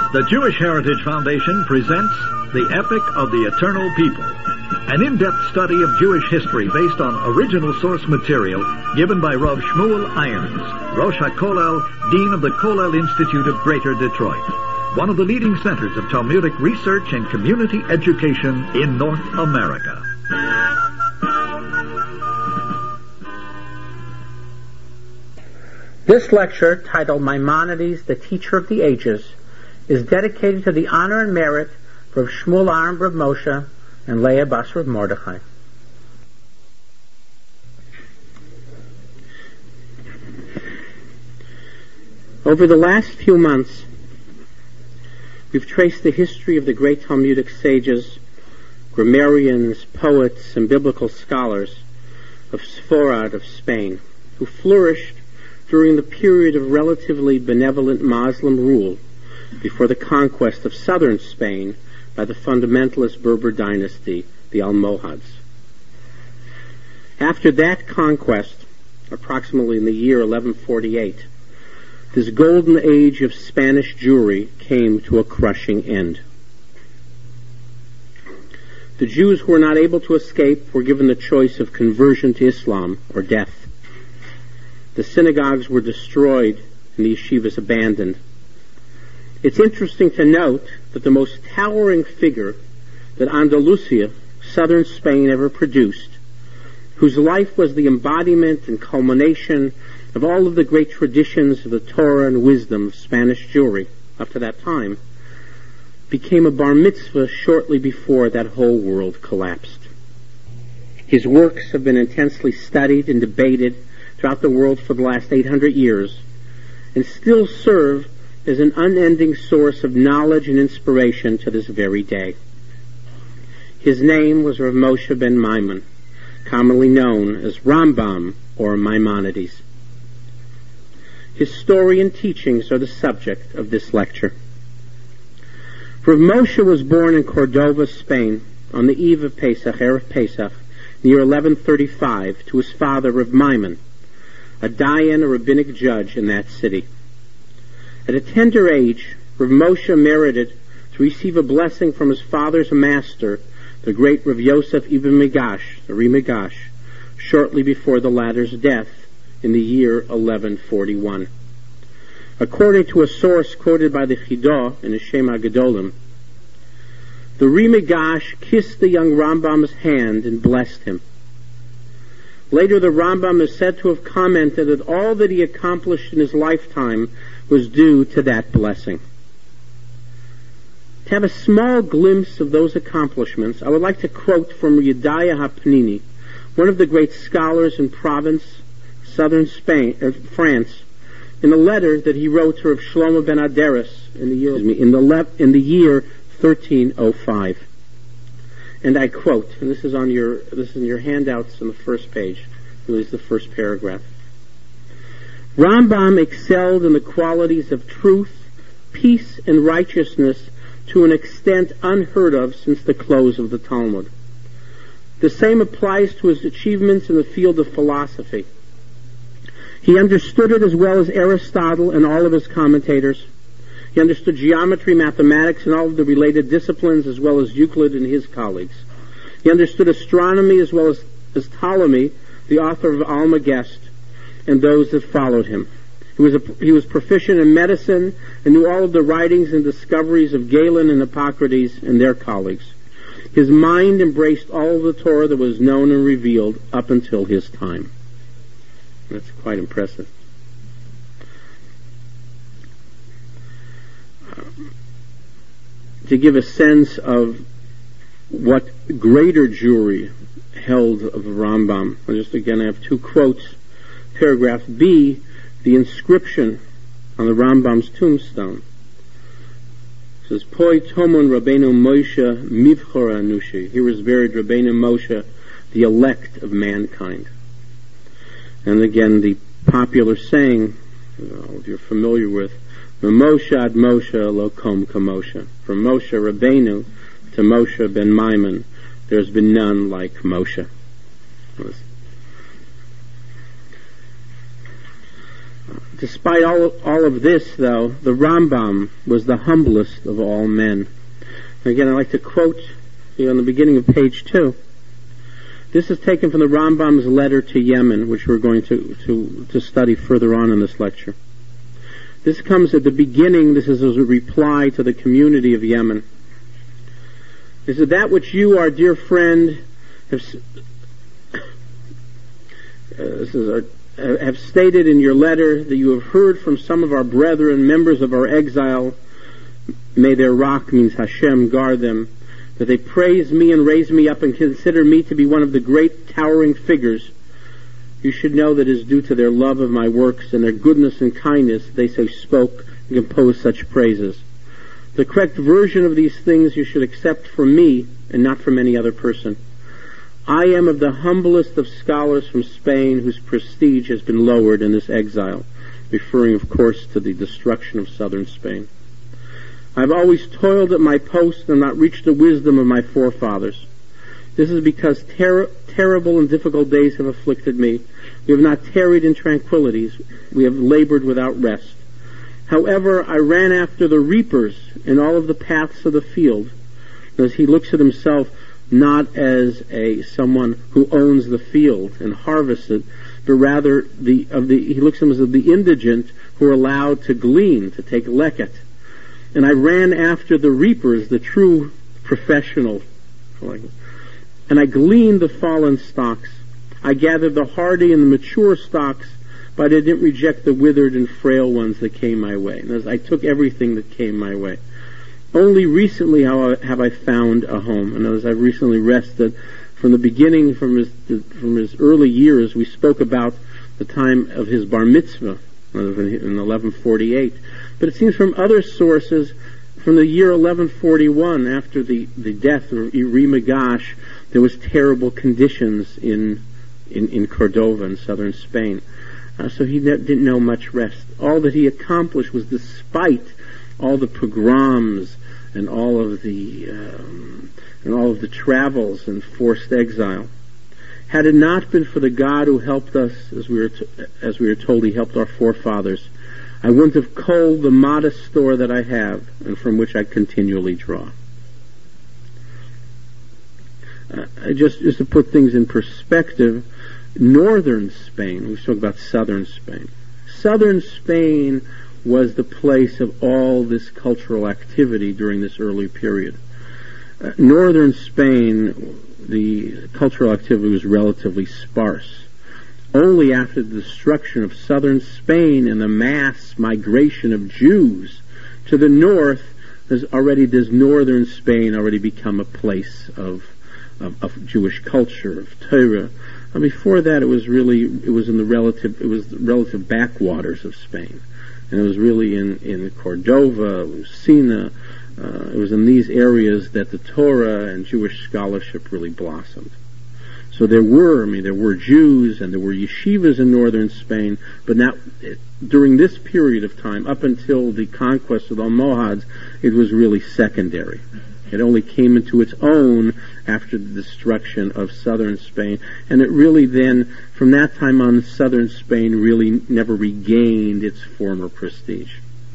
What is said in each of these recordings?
The Jewish Heritage Foundation presents The Epic of the Eternal People, an in-depth study of Jewish history based on original source material given by Rav Shmuel Irons, Rosh HaKollel, Dean of the Kollel Institute of Greater Detroit, one of the leading centers of Talmudic research and community education in North America. This lecture, titled Maimonides, the Teacher of the Ages, is dedicated to the honor and merit of Shmuel Aron Rav Moshe and Leah Bas Rav Mordechai. Over the last few months, we've traced the history of the great Talmudic sages, grammarians, poets, and biblical scholars of Sforad of Spain, who flourished during the period of relatively benevolent Muslim rule before the conquest of southern Spain by the fundamentalist Berber dynasty, the Almohads. After that conquest, approximately in the year 1148, this golden age of Spanish Jewry came to a crushing end. The Jews who were not able to escape were given the choice of conversion to Islam or death. The synagogues were destroyed and the yeshivas abandoned. It's interesting to note that the most towering figure that Andalusia, southern Spain, ever produced, whose life was the embodiment and culmination of all of the great traditions of the Torah and wisdom of Spanish Jewry up to that time, became a bar mitzvah shortly before that whole world collapsed. His works have been intensely studied and debated throughout the world for the last 800 years, and still serve as an unending source of knowledge and inspiration to this very day. His name was Rav Moshe ben Maimon, commonly known as Rambam or Maimonides. His story and teachings are the subject of this lecture. Rav Moshe was born in Cordova, Spain, on the eve of Pesach, Erev Pesach, in the year 1135, to his father, Rav Maimon, a dayan, a rabbinic judge in that city. At a tender age, Rav Moshe merited to receive a blessing from his father's master, the great Rav Yosef Ibn Migash, the Migash, shortly before the latter's death in the year 1141. According to a source quoted by the Chidah in the Shem HaGedolim, the Migash kissed the young Rambam's hand and blessed him. Later, the Rambam is said to have commented that all that he accomplished in his lifetime was due to that blessing. To have a small glimpse of those accomplishments, I would like to quote from Yedaya HaPnini, one of the great scholars in Provence, southern Spain, France, in a letter that he wrote to Rav Shlomo ben Aderes in the year 1305. And I quote, and this is in your handouts on the first page. It was the first paragraph. Rambam excelled in the qualities of truth, peace, and righteousness to an extent unheard of since the close of the Talmud. The same applies to his achievements in the field of philosophy. He understood it as well as Aristotle and all of his commentators. He understood geometry, mathematics, and all of the related disciplines, as well as Euclid and his colleagues. He understood astronomy as well as Ptolemy, the author of Almagest, and those that followed him. He was proficient in medicine and knew all of the writings and discoveries of Galen and Hippocrates and their colleagues. His mind embraced all of the Torah that was known and revealed up until his time. That's quite impressive. To give a sense of what greater Jewry held of the Rambam, I have two quotes. Paragraph B, the inscription on the Rambam's tombstone. It says, Poi Tomon Rabbeinu Moshe Mivchora Anushi. Here is buried Rabbeinu Moshe, the elect of mankind. And again, the popular saying, if you're familiar with, Moshe ad Moshe lokom kamoshe. From Moshe Rabbeinu to Moshe ben Maimon, there's been none like Moshe. Despite all of this, though, the Rambam was the humblest of all men. Again, I'd like to quote on the beginning of page 2. This is taken from the Rambam's letter to Yemen, which we're going to study further on in this lecture. This comes at the beginning. This is as a reply to the community of Yemen. This is that which you, our dear friend, have stated in your letter, that you have heard from some of our brethren, members of our exile. May their rock, means Hashem, guard them, that they praise me and raise me up and consider me to be one of the great towering figures. You should know that it is due to their love of my works and their goodness and kindness they so spoke and composed such praises. The correct version of these things you should accept from me and not from any other person. I am of the humblest of scholars from Spain whose prestige has been lowered in this exile, referring, of course, to the destruction of southern Spain. I have always toiled at my post and not reached the wisdom of my forefathers. This is because terrible and difficult days have afflicted me. We have not tarried in tranquillities. We have labored without rest. However, I ran after the reapers in all of the paths of the field, as he looks at himself not as someone who owns the field and harvests it, but rather he looks at him as the indigent who are allowed to glean, to take leket. And I ran after the reapers, the true professional, and I gleaned the fallen stalks. I gathered the hardy and the mature stalks, but I didn't reject the withered and frail ones that came my way. And as I took everything that came my way. Only recently have I found a home. And as I've recently rested, from the beginning, from his early years, we spoke about the time of his bar mitzvah in 1148. But it seems from other sources, from the year 1141, after the death of Uri Magash, there was terrible conditions in Cordova in southern Spain. So he didn't know much rest. All that he accomplished was despite all the pogroms and all of the travels and forced exile. Had it not been for the God who helped us, as we were told, he helped our forefathers, I wouldn't have culled the modest store that I have and from which I continually draw. Just to put things in perspective, northern Spain, we spoke about southern Spain. Southern Spain was the place of all this cultural activity during this early period. Northern Spain, the cultural activity was relatively sparse. Only after the destruction of southern Spain and the mass migration of Jews to the north does northern Spain already become a place of Jewish culture, of Torah. And before that, it was the relative backwaters of Spain. And it was really in Cordova, Lucena, it was in these areas that the Torah and Jewish scholarship really blossomed. So there were Jews and there were yeshivas in northern Spain, but not during this period of time, up until the conquest of the Almohads, it was really secondary. It only came into its own after the destruction of southern Spain, and it really then, from that time on, southern Spain really never regained its former prestige.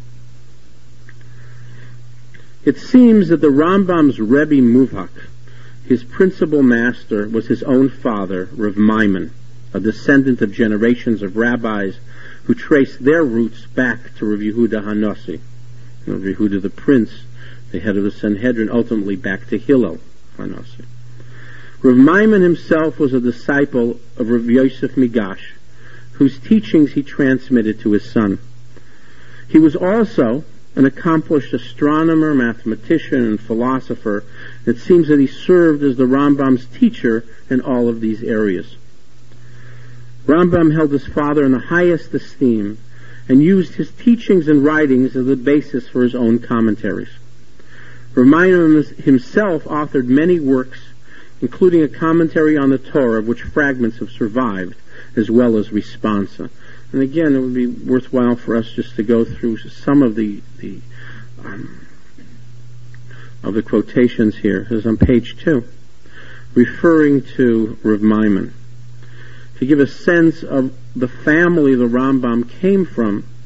It seems that the Rambam's Rebbe Muvhak, his principal master, was his own father, Rav Maimon, a descendant of generations of rabbis who traced their roots back to Rav Yehuda Hanossi, Rav Yehuda the prince, the head of the Sanhedrin, ultimately back to Hillel Hanossi. Rav Maimon himself was a disciple of Rav Yosef Migash, whose teachings he transmitted to his son. He was also an accomplished astronomer, mathematician, and philosopher. It seems that he served as the Rambam's teacher in all of these areas. Rambam held his father in the highest esteem and used his teachings and writings as the basis for his own commentaries. Rambam himself authored many works, including a commentary on the Torah, of which fragments have survived, as well as responsa. And again, it would be worthwhile for us just to go through some of the quotations here. This is on page 2, referring to Rav Maimon. To give a sense of the family the Rambam came from,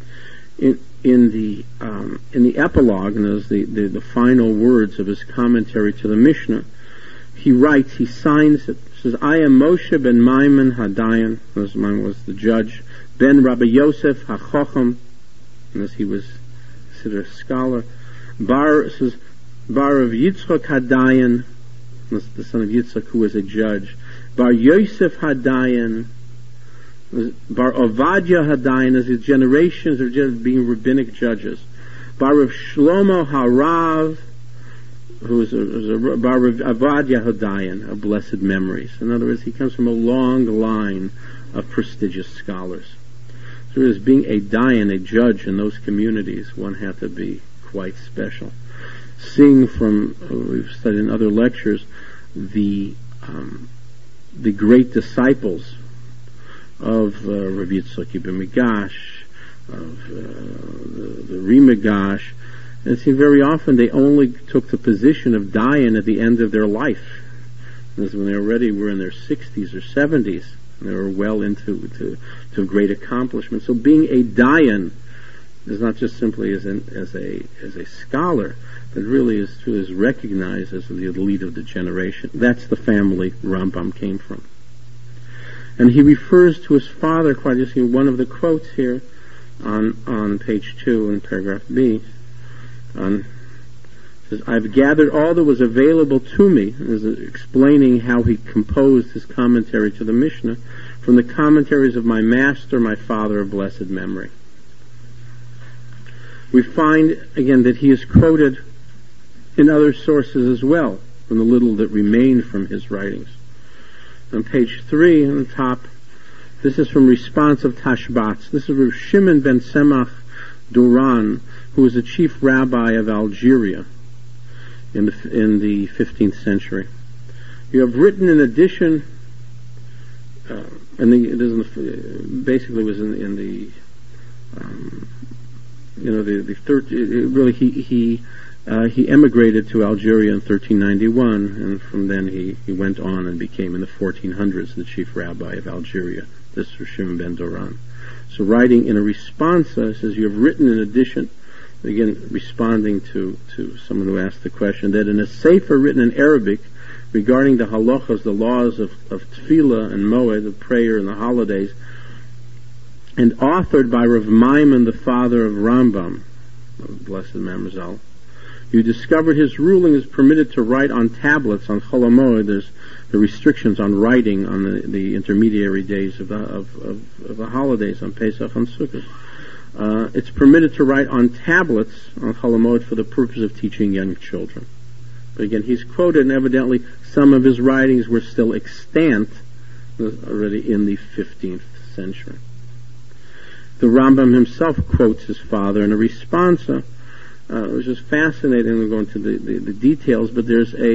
in the epilogue, and as the final words of his commentary to the Mishnah, he writes, he signs it, says, I am Moshe ben Maimon Hadayan, as Maimon was the judge, ben Rabbi Yosef HaChochem, and as he was considered a scholar, Bar of Yitzchak Hadayan, the son of Yitzchak, who was a judge, Bar Yosef Hadayan, Bar Ovadia Hadayan, as his generations are just being rabbinic judges, Bar of Shlomo Harav, who was a Bar of Ovadia Hadayan, of blessed memories. In other words, he comes from a long line of prestigious scholars. So as being a dayan, a judge in those communities, one had to be quite special. Seeing from, we've studied in other lectures, the great disciples of Rabbi Yitzchak Ibn Migash, of the Rimigash, and see very often they only took the position of dayan at the end of their life. As when they already were in their 60s or 70s, and they were well into great accomplishment. So being a dayan is not just simply as a scholar, but really is recognized as the elite of the generation. That's the family Rambam came from. And he refers to his father quite, you see one of the quotes here on page 2 in paragraph B. Says, I've gathered all that was available to me, is explaining how he composed his commentary to the Mishnah, from the commentaries of my master, my father of blessed memory. We find, again, that he is quoted in other sources as well, from the little that remained from his writings. On page 3, on the top, this is from Response of Tashbats. This is Rav Shimon ben Semach Duran, who was the chief rabbi of Algeria in the 15th century. You have written in addition, basically was in the he emigrated to Algeria in 1391, and from then he went on and became in the 1400s the chief rabbi of Algeria. This is Shimon ben Duran. So writing in a responsa, says, you have written in addition, again responding to someone who asked the question, that in a sefer written in Arabic regarding the halachas, the laws of tefillah and moed, of prayer and the holidays, and authored by Rav Maimon, the father of Rambam, of blessed Mamazal, you discovered his ruling is permitted to write on tablets on Chol HaMoed. There's the restrictions on writing on the intermediary days of the holidays, on Pesach and Sukkot. It's permitted to write on tablets on Chol HaMoed for the purpose of teaching young children. But again, he's quoted, and evidently some of his writings were still extant already in the 15th century. The Rambam himself quotes his father in a responsa. It was just fascinating. We'll go into the details, but there was a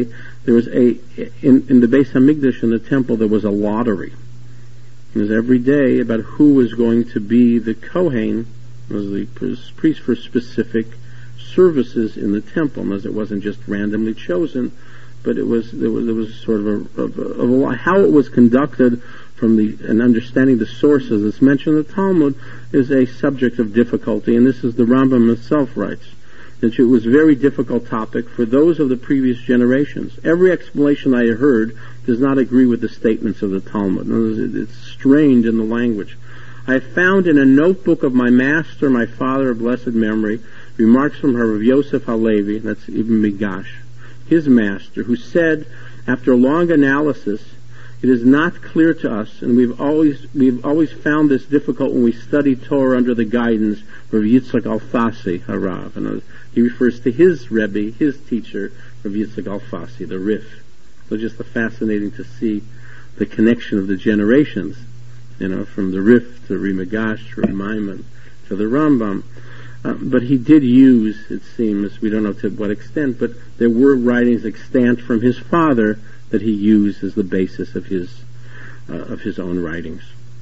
in the Beis Hamikdash, in the temple, there was a lottery. It was every day about who was going to be the Kohen, was the priest for specific services in the temple. As it wasn't just randomly chosen, but there was sort of how it was conducted and understanding the sources that's mentioned in the Talmud is a subject of difficulty, and this is the Rambam himself writes. That it was a very difficult topic for those of the previous generations. Every explanation I heard does not agree with the statements of the Talmud. It's strained in the language. I found in a notebook of my master, my father of blessed memory, remarks from Rav Yosef Halevi, that's Ibn Migash, his master, who said, after a long analysis, it is not clear to us, and we've always found this difficult when we study Torah under the guidance of Yitzchak Alfasi Harav. And he refers to his Rebbe, his teacher, Rav Yitzchak Alfasi, the Rif. So just fascinating to see the connection of the generations, from the Rif to Rimigash, to Maimon, to the Rambam. But he did use, it seems, we don't know to what extent, but there were writings extant from his father that he used as the basis of his own writings.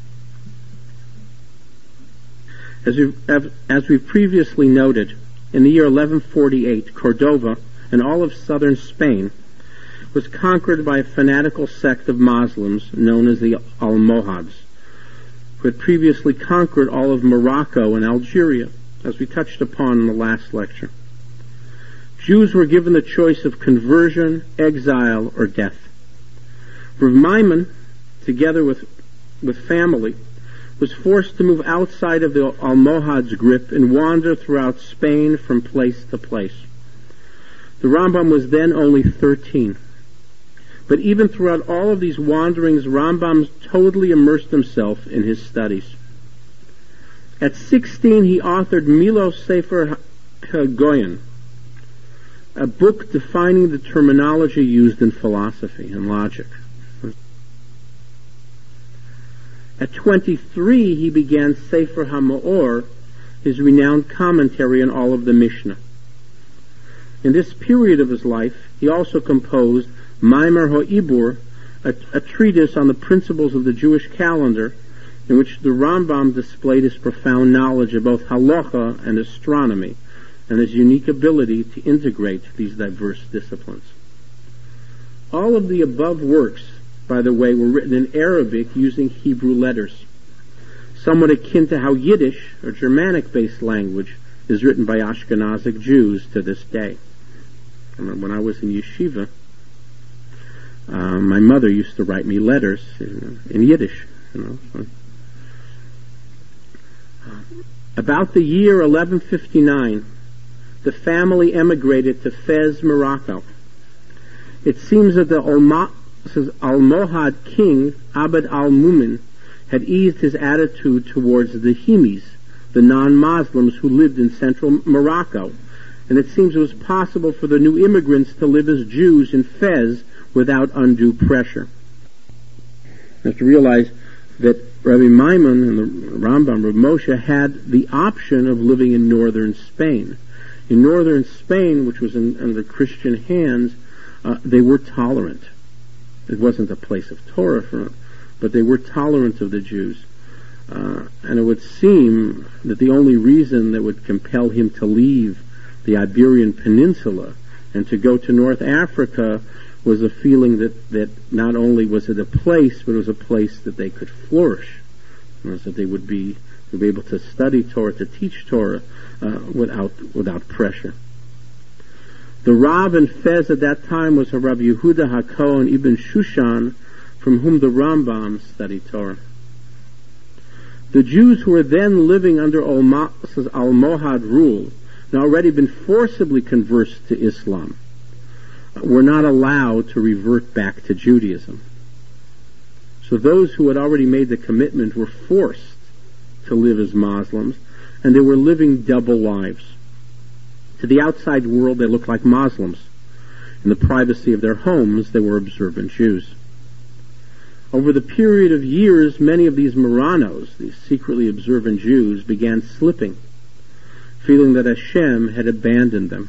As we've previously noted, in the year 1148, Cordova and all of southern Spain was conquered by a fanatical sect of Muslims known as the Almohads, who had previously conquered all of Morocco and Algeria. as we touched upon in the last lecture. Jews were given the choice of conversion, exile, or death. Rav Maimon, together with family, was forced to move outside of the Almohad's grip and wander throughout Spain from place to place. The Rambam was then only 13. But even throughout all of these wanderings, Rambam totally immersed himself in his studies. At 16, he authored Milos Sefer HaGoyen, a book defining the terminology used in philosophy and logic. At 23, he began Sefer HaMaor, his renowned commentary on all of the Mishnah. In this period of his life, he also composed Maimer HaIbur, a treatise on the principles of the Jewish calendar, in which the Rambam displayed his profound knowledge of both halacha and astronomy, and his unique ability to integrate these diverse disciplines. All of the above works, by the way, were written in Arabic using Hebrew letters, somewhat akin to how Yiddish, or Germanic-based language, is written by Ashkenazic Jews to this day. When I was in yeshiva, my mother used to write me letters in Yiddish. About the year 1159, the family emigrated to Fez, Morocco. It seems that the Almohad king, Abd al-Mumin, had eased his attitude towards the Himis, the non-Muslims who lived in central Morocco, and it seems it was possible for the new immigrants to live as Jews in Fez without undue pressure. You have to realize that Rabbi Maimon and the Rambam, Rav Moshe, had the option of living in northern Spain. In northern Spain, which was under Christian hands, they were tolerant. It wasn't a place of Torah for them, but they were tolerant of the Jews. And it would seem that the only reason that would compel him to leave the Iberian Peninsula and to go to North Africa was a feeling that not only was it a place, but it was a place that they could flourish, that they would be able to study Torah, to teach Torah without pressure. The Rav in Fez at that time was Rabbi Yehuda HaKohen Ibn Shushan, from whom the Rambam studied Torah. The Jews who were then living under Almohad rule, and already been forcibly converted to Islam, were not allowed to revert back to Judaism. So those who had already made the commitment were forced to live as Muslims, and they were living double lives. To the outside world, they looked like Muslims. In the privacy of their homes, they were observant Jews. Over the period of years, many of these Marranos, these secretly observant Jews, began slipping, feeling that Hashem had abandoned them.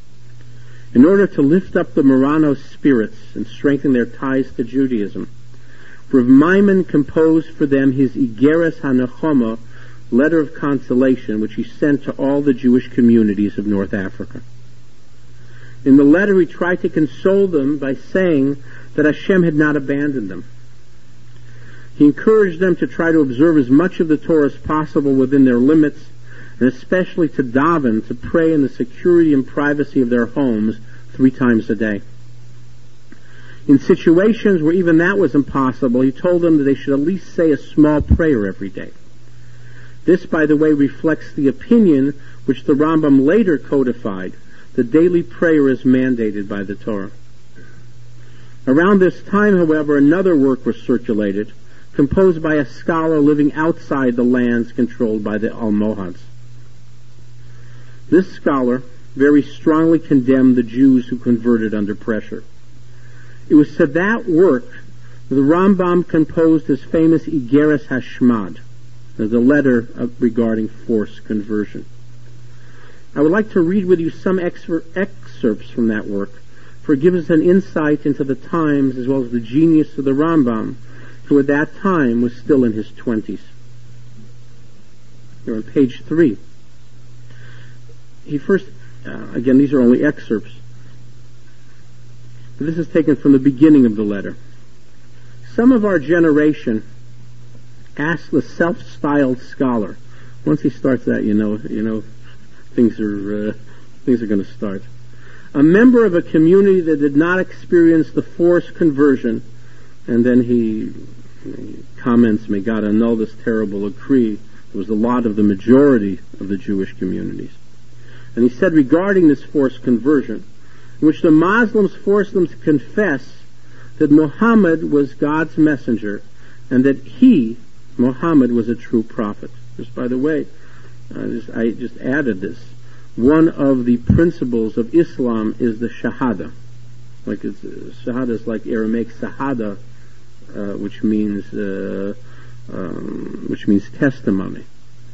In order to lift up the Marrano spirits and strengthen their ties to Judaism, Rav Maimon composed for them his Igeres HaNechama, letter of consolation, which he sent to all the Jewish communities of North Africa. In the letter, he tried to console them by saying that Hashem had not abandoned them. He encouraged them to try to observe as much of the Torah as possible within their limits, and especially to daven, to pray in the security and privacy of their homes 3 times a day. In situations where even that was impossible, he told them that they should at least say a small prayer every day. This, by the way, reflects the opinion which the Rambam later codified, that daily prayer is mandated by the Torah. Around this time, however, another work was circulated, composed by a scholar living outside the lands controlled by the Almohads. This scholar very strongly condemned the Jews who converted under pressure. It was to that work that the Rambam composed his famous Igeres Hashmad, the letter regarding forced conversion. I would like to read with you some excerpts from that work, for it gives us an insight into the times as well as the genius of the Rambam, who at that time was still in his 20s. Here on page 3. He first, again, these are only excerpts, but this is taken from the beginning of the letter. Some of our generation asked the self-styled scholar. Once he starts that, you know things are going to start. A member of a community that did not experience the forced conversion, and then he comments, may God annul this terrible decree. It was the lot of the majority of the Jewish communities. And he said regarding this forced conversion, in which the Muslims forced them to confess that Muhammad was God's messenger and that he, Muhammad, was a true prophet. Just by the way, I just added this. One of the principles of Islam is the Shahada. Shahada is like Aramaic Sahada, which means testimony.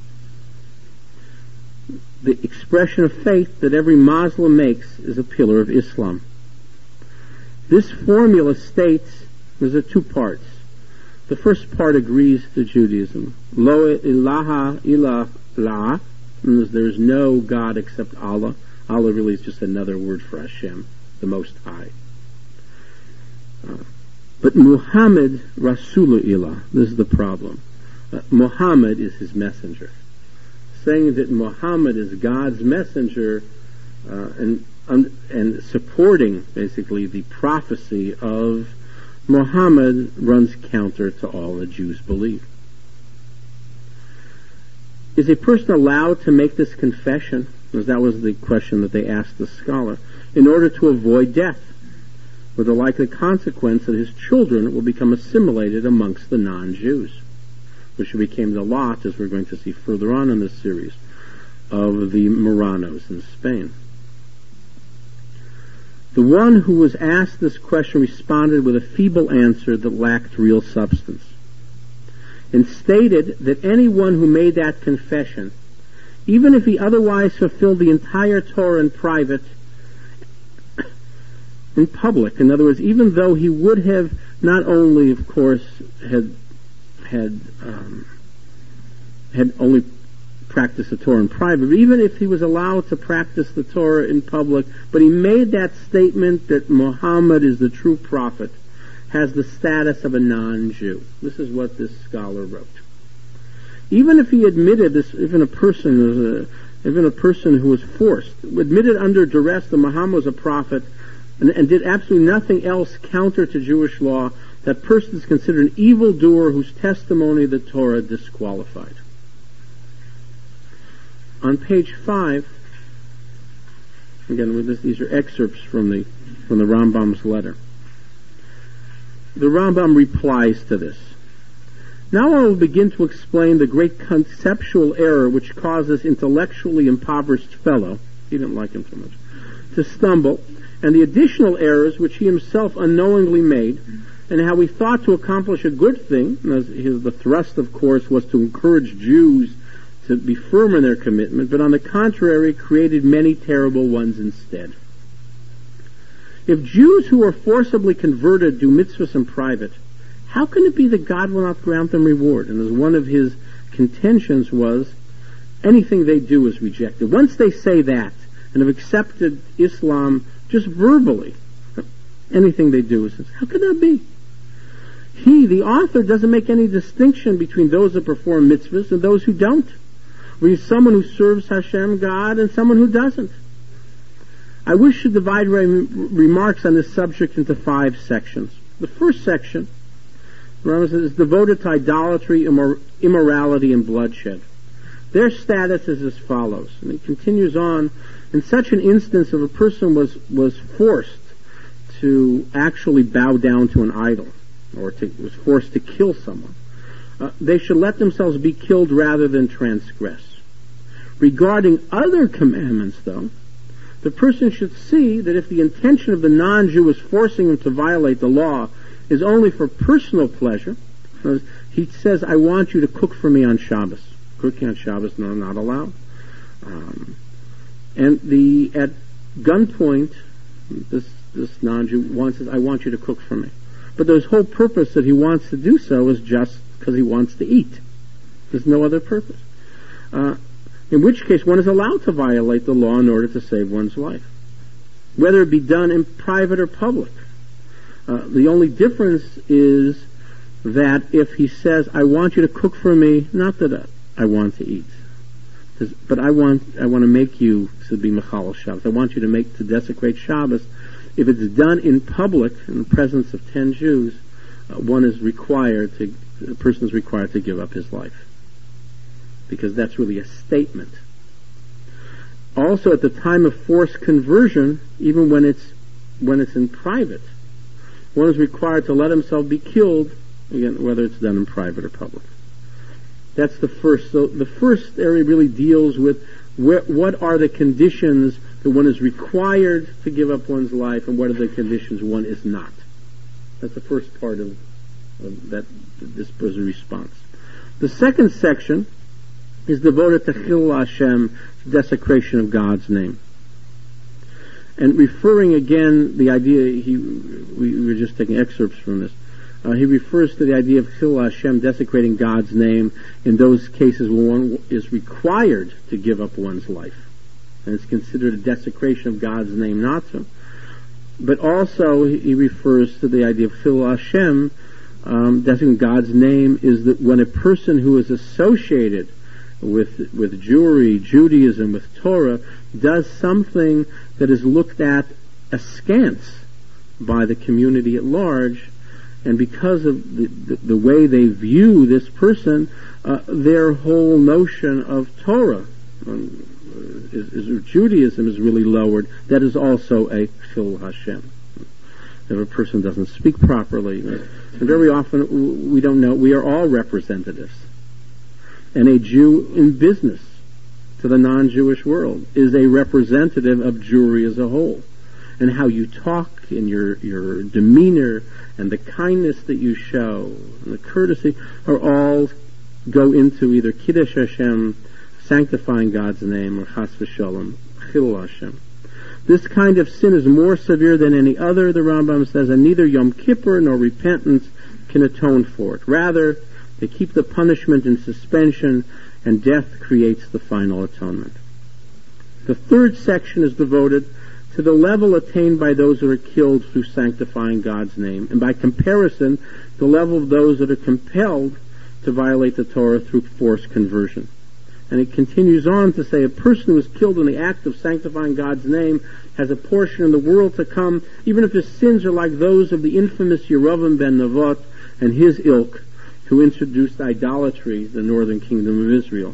The expression of faith that every Muslim makes is a pillar of Islam. This formula states there's two parts. The first part agrees to Judaism. Lo ilaha illallah, there's no God except Allah. Allah really is just another word for Hashem, the Most High. But Muhammad Rasulullah, this is the problem. Muhammad is his messenger. Saying that Muhammad is God's messenger and supporting basically the prophecy of Muhammad runs counter to all the Jews believe. Is a person allowed to make this confession, because that was the question that they asked the scholar, in order to avoid death, with the likely consequence that his children will become assimilated amongst the non-Jews, which became the lot, as we're going to see further on in this series, of the Marranos in Spain. The one who was asked this question responded with a feeble answer that lacked real substance, and stated that anyone who made that confession, even if he otherwise fulfilled the entire Torah in public, in other words, even though he would have not only, of course, had only practiced the Torah in private, but even if he was allowed to practice the Torah in public, but he made that statement that Muhammad is the true prophet, has the status of a non-Jew. This is what this scholar wrote. Even if he admitted this, even a person who was forced, admitted under duress that Muhammad was a prophet and did absolutely nothing else counter to Jewish law, that person is considered an evildoer whose testimony of the Torah disqualified. On page 5, again, these are excerpts from the Rambam's letter. The Rambam replies to this. Now I will begin to explain the great conceptual error which causes intellectually impoverished fellow, he didn't like him so much, to stumble, and the additional errors which he himself unknowingly made, and how he thought to accomplish a good thing. The thrust, of course, was to encourage Jews to be firm in their commitment, but on the contrary, created many terrible ones instead. If Jews who are forcibly converted do mitzvahs in private, how can it be that God will not grant them reward? And as one of his contentions was, anything they do is rejected. Once they say that and have accepted Islam just verbally, anything they do is, how could that be? He, the author, doesn't make any distinction between those that perform mitzvahs and those who don't. We have someone who serves Hashem, God, and someone who doesn't. I wish to divide remarks on this subject into 5 sections. The first section is devoted to idolatry, immorality, and bloodshed. Their status is as follows. And it continues on. In such an instance, if a person was forced to actually bow down to an idol, or was forced to kill someone, they should let themselves be killed rather than transgress. Regarding other commandments, though, the person should see that if the intention of the non-Jew is forcing him to violate the law is only for personal pleasure, he says, I want you to cook for me on Shabbos. Cooking on Shabbos, no, not allowed. And at gunpoint, this non-Jew says, I want you to cook for me. But the whole purpose that he wants to do so is just because he wants to eat. There's no other purpose. In which case one is allowed to violate the law in order to save one's life, whether it be done in private or public. The only difference is that if he says, I want you to cook for me, not that I want to eat. says, but I want to make you to be Mechal Shabbos. I want you to desecrate Shabbos. If it's done in public, in the presence of 10 Jews, a person is required to give up his life. Because that's really a statement. Also, at the time of forced conversion, even when it's in private, one is required to let himself be killed, again, whether it's done in private or public. That's the first. So the first area really deals with what are the conditions that one is required to give up one's life, and what are the conditions one is not. That's the first part of this was a response. The second section is devoted to Chil Hashem, desecration of God's name. And referring again, the idea, we were just taking excerpts from this, he refers to the idea of Chil Hashem, desecrating God's name, in those cases where one is required to give up one's life. And it's considered a desecration of God's name not to. But also, he refers to the idea of Chil Hashem, desecrating God's name, is that when a person who is associated with Jewry, Judaism, with Torah, does something that is looked at askance by the community at large, and because of the way they view this person, their whole notion of Torah, Judaism is really lowered. That is also a Chil Hashem. If a person doesn't speak properly, and very often we don't know, we are all representatives. And a Jew in business to the non-Jewish world is a representative of Jewry as a whole. And how you talk, and your demeanor, and the kindness that you show, and the courtesy, are all go into either Kiddush Hashem, sanctifying God's name, or Chas v'Shalom, Chil Hashem. This kind of sin is more severe than any other, the Rambam says, and neither Yom Kippur nor repentance can atone for it. Rather, they keep the punishment in suspension, and death creates the final atonement. The third section is devoted to the level attained by those who are killed through sanctifying God's name, and by comparison, the level of those that are compelled to violate the Torah through forced conversion. And it continues on to say, a person who is killed in the act of sanctifying God's name has a portion in the world to come, even if his sins are like those of the infamous Yerovam ben Nevat and his ilk, who introduced idolatry to the northern kingdom of Israel.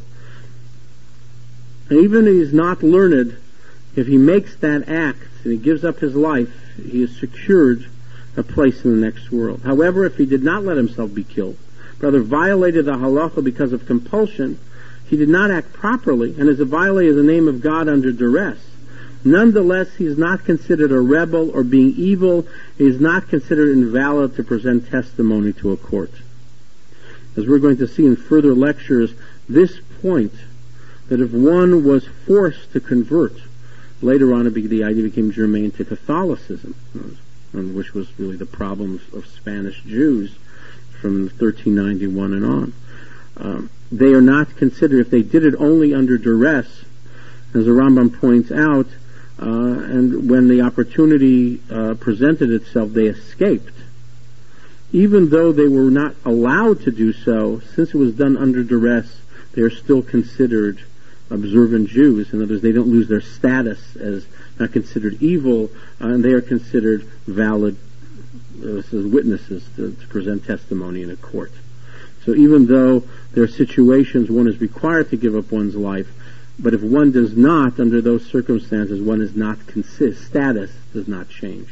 And even if he's not learned, if he makes that act and he gives up his life, he has secured a place in the next world. However, if he did not let himself be killed, rather violated the halacha because of compulsion, he did not act properly, and as a violator of the name of God under duress, nonetheless he is not considered a rebel or being evil. He is not considered invalid to present testimony to a court. As we're going to see in further lectures, this point, that if one was forced to convert, later on the idea became germane to Catholicism, which was really the problem of Spanish Jews from 1391 and on. They are not considered, if they did it only under duress, as the Rambam points out, and when the opportunity presented itself, they escaped. Even though they were not allowed to do so, since it was done under duress, they are still considered observant Jews. In other words, they don't lose their status as not considered evil, and they are considered valid witnesses to present testimony in a court. So even though there are situations one is required to give up one's life, but if one does not, under those circumstances, one is not status does not change.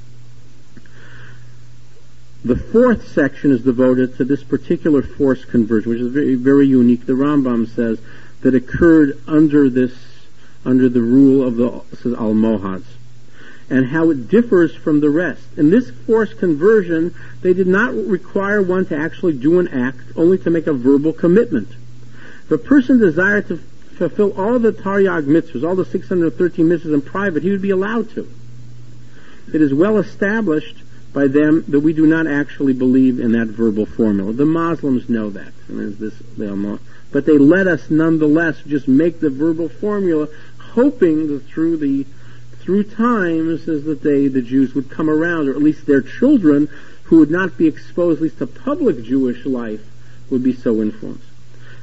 The fourth section is devoted to this particular forced conversion, which is very, very unique. The Rambam says that occurred under the rule of the Almohads, and how it differs from the rest. In this forced conversion, they did not require one to actually do an act, only to make a verbal commitment. If a person desired to fulfill all the Taryag mitzvahs, all the 613 mitzvahs in private, he would be allowed to. It is well established by them that we do not actually believe in that verbal formula. The Muslims know that, but they let us nonetheless just make the verbal formula, hoping that through times is that the Jews would come around, or at least their children, who would not be exposed at least to public Jewish life, would be so influenced.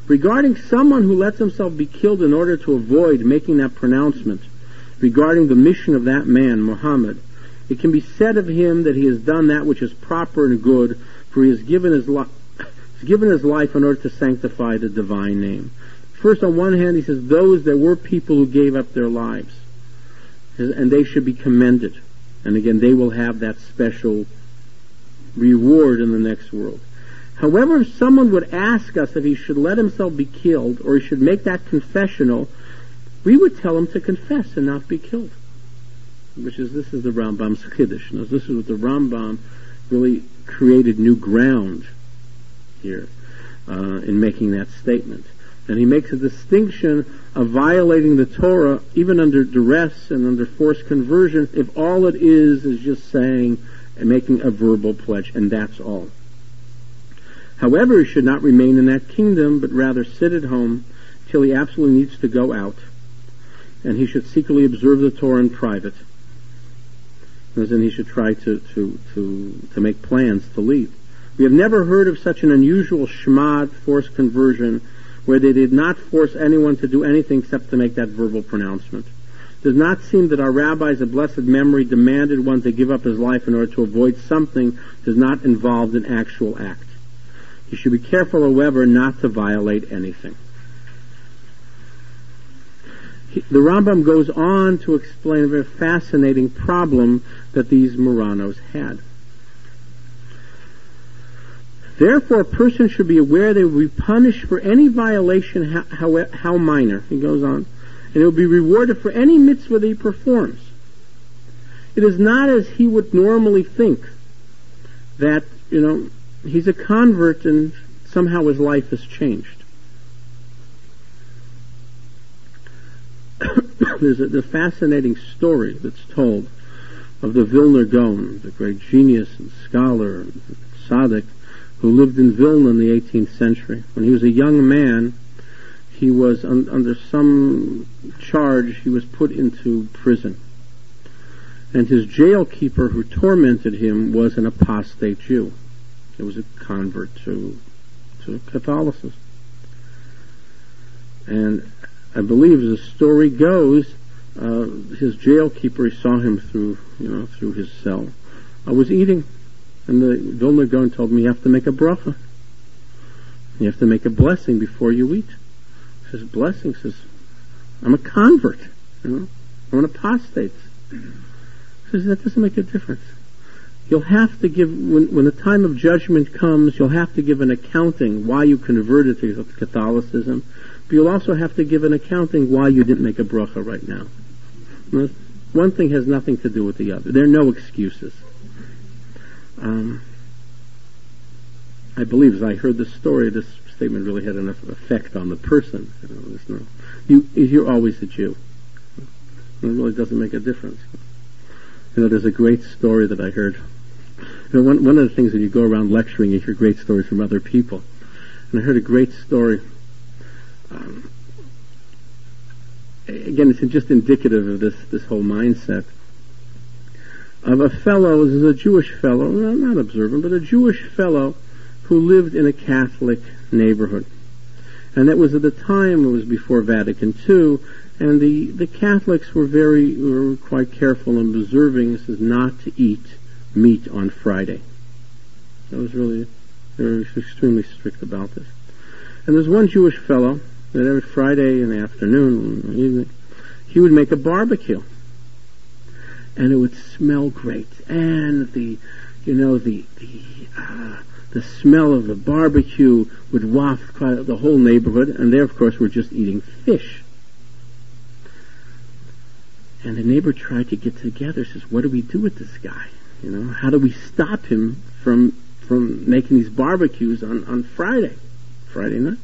Regarding someone who lets himself be killed in order to avoid making that pronouncement, regarding the mission of that man, Muhammad, it can be said of him that he has done that which is proper and good, for he has given his life in order to sanctify the divine name. First, on one hand, he says, those there were people who gave up their lives, and they should be commended. And again, they will have that special reward in the next world. However, if someone would ask us if he should let himself be killed, or he should make that confessional, we would tell him to confess and not be killed. This is the Rambam's Chiddush. Now, this is what the Rambam really created new ground here in making that statement. And he makes a distinction of violating the Torah, even under duress and under forced conversion, if all it is just saying and making a verbal pledge, and that's all. However, he should not remain in that kingdom, but rather sit at home till he absolutely needs to go out, and he should secretly observe the Torah in private. As in, he should try to make plans to leave. We have never heard of such an unusual shmad, forced conversion, where they did not force anyone to do anything except to make that verbal pronouncement. It does not seem that our rabbis of blessed memory demanded one to give up his life in order to avoid something that is not involved in actual act. You should be careful, however, not to violate anything. The Rambam goes on to explain a very fascinating problem that these Marranos had. Therefore, a person should be aware they will be punished for any violation, how minor. He goes on, and he will be rewarded for any mitzvah that he performs. It is not as he would normally think that, he's a convert and somehow his life has changed. There's a fascinating story that's told of the Vilna Gaon, the great genius and scholar and tzaddik, who lived in Vilna in the 18th century. When he was a young man, he was under some charge. He was put into prison. And his jailkeeper who tormented him was an apostate Jew. He was a convert to Catholicism. And I believe, as the story goes, his jailkeeper, he saw him through his cell. I was eating, and the Vilna Gaon told me, you have to make a bracha. You have to make a blessing before you eat. He says, blessing? He says, I'm a convert. I'm an apostate. He says, that doesn't make a difference. You'll have to give, when the time of judgment comes, you'll have to give an accounting why you converted to Catholicism, but you'll also have to give an accounting why you didn't make a bracha right now. One thing has nothing to do with the other. There are no excuses. I believe, as I heard this story, this statement really had an effect on the person. You're always a Jew. It really doesn't make a difference. There's a great story that I heard. One of the things when you go around lecturing, you hear great stories from other people. And I heard a great story. Again, it's just indicative of this whole mindset of a fellow. This is a Jewish fellow, not observant, but a Jewish fellow who lived in a Catholic neighborhood. And that was at the time, it was before Vatican II, and the Catholics were quite careful in observing, this is not to eat meat on Friday. They were extremely strict about this. And there's one Jewish fellow that every Friday in the afternoon, or evening, he would make a barbecue. And it would smell great. And the smell of the barbecue would waft quite the whole neighborhood, and there, of course, were just eating fish. And the neighbor tried to get together, says, what do we do with this guy? How do we stop him from making these barbecues on Friday night?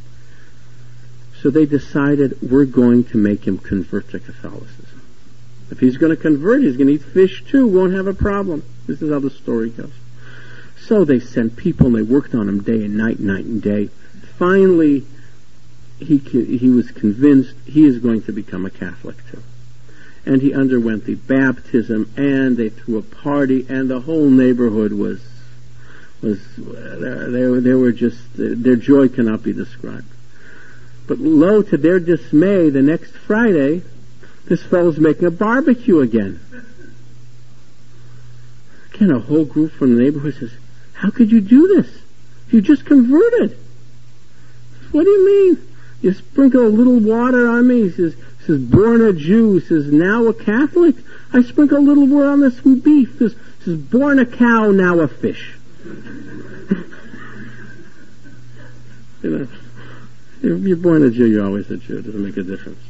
So they decided, we're going to make him convert to Catholicism. If he's going to convert, he's going to eat fish too, won't have a problem. This is how the story goes. So they sent people, and they worked on him day and night and day. Finally, he was convinced he is going to become a Catholic too. And he underwent the baptism, and they threw a party, and the whole neighborhood they were just, their joy cannot be described. But lo, to their dismay, the next Friday, this fellow's making a barbecue again. Again, a whole group from the neighborhood says, how could you do this? You just converted. What do you mean? You sprinkle a little water on me. He says, born a Jew. He says, now a Catholic. I sprinkle a little water on this beef. He says, born a cow, now a fish. If you're born a Jew, you're always a Jew. It doesn't make a difference.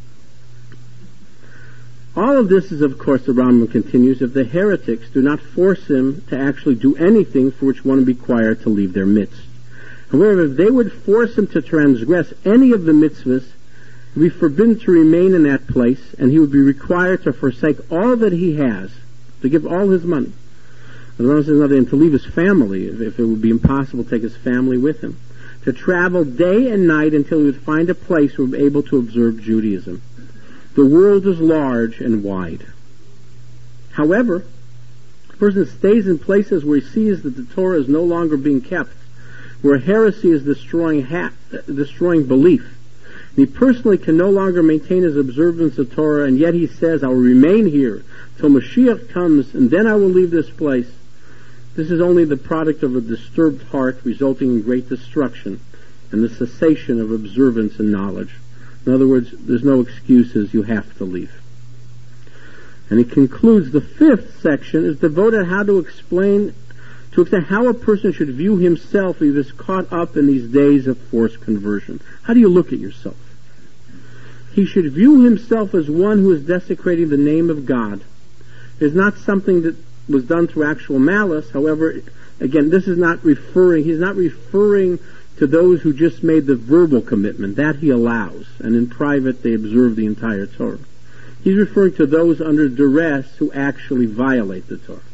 All of this is, of course, the Rambam continues, if the heretics do not force him to actually do anything for which one would be required to leave their midst. However, if they would force him to transgress any of the mitzvahs, he would be forbidden to remain in that place, and he would be required to forsake all that he has, to give all his money. The Rambam says another, and to leave his family, if it would be impossible to take his family with him. To travel day and night until he would find a place where he would be able to observe Judaism. The world is large and wide. However, a person stays in places where he sees that the Torah is no longer being kept, where heresy is destroying belief. And he personally can no longer maintain his observance of Torah, and yet he says, I will remain here till Mashiach comes, and then I will leave this place. This is only the product of a disturbed heart, resulting in great destruction and the cessation of observance and knowledge. In other words, there's no excuses, you have to leave. And he concludes, the fifth section is devoted how to explain how a person should view himself if he is caught up in these days of forced conversion. How do you look at yourself? He should view himself as one who is desecrating the name of God. It is not something that was done through actual malice. However, again, he's not referring to those who just made the verbal commitment. That he allows, and in private they observe the entire Torah. He's referring to those under duress who actually violate the Torah.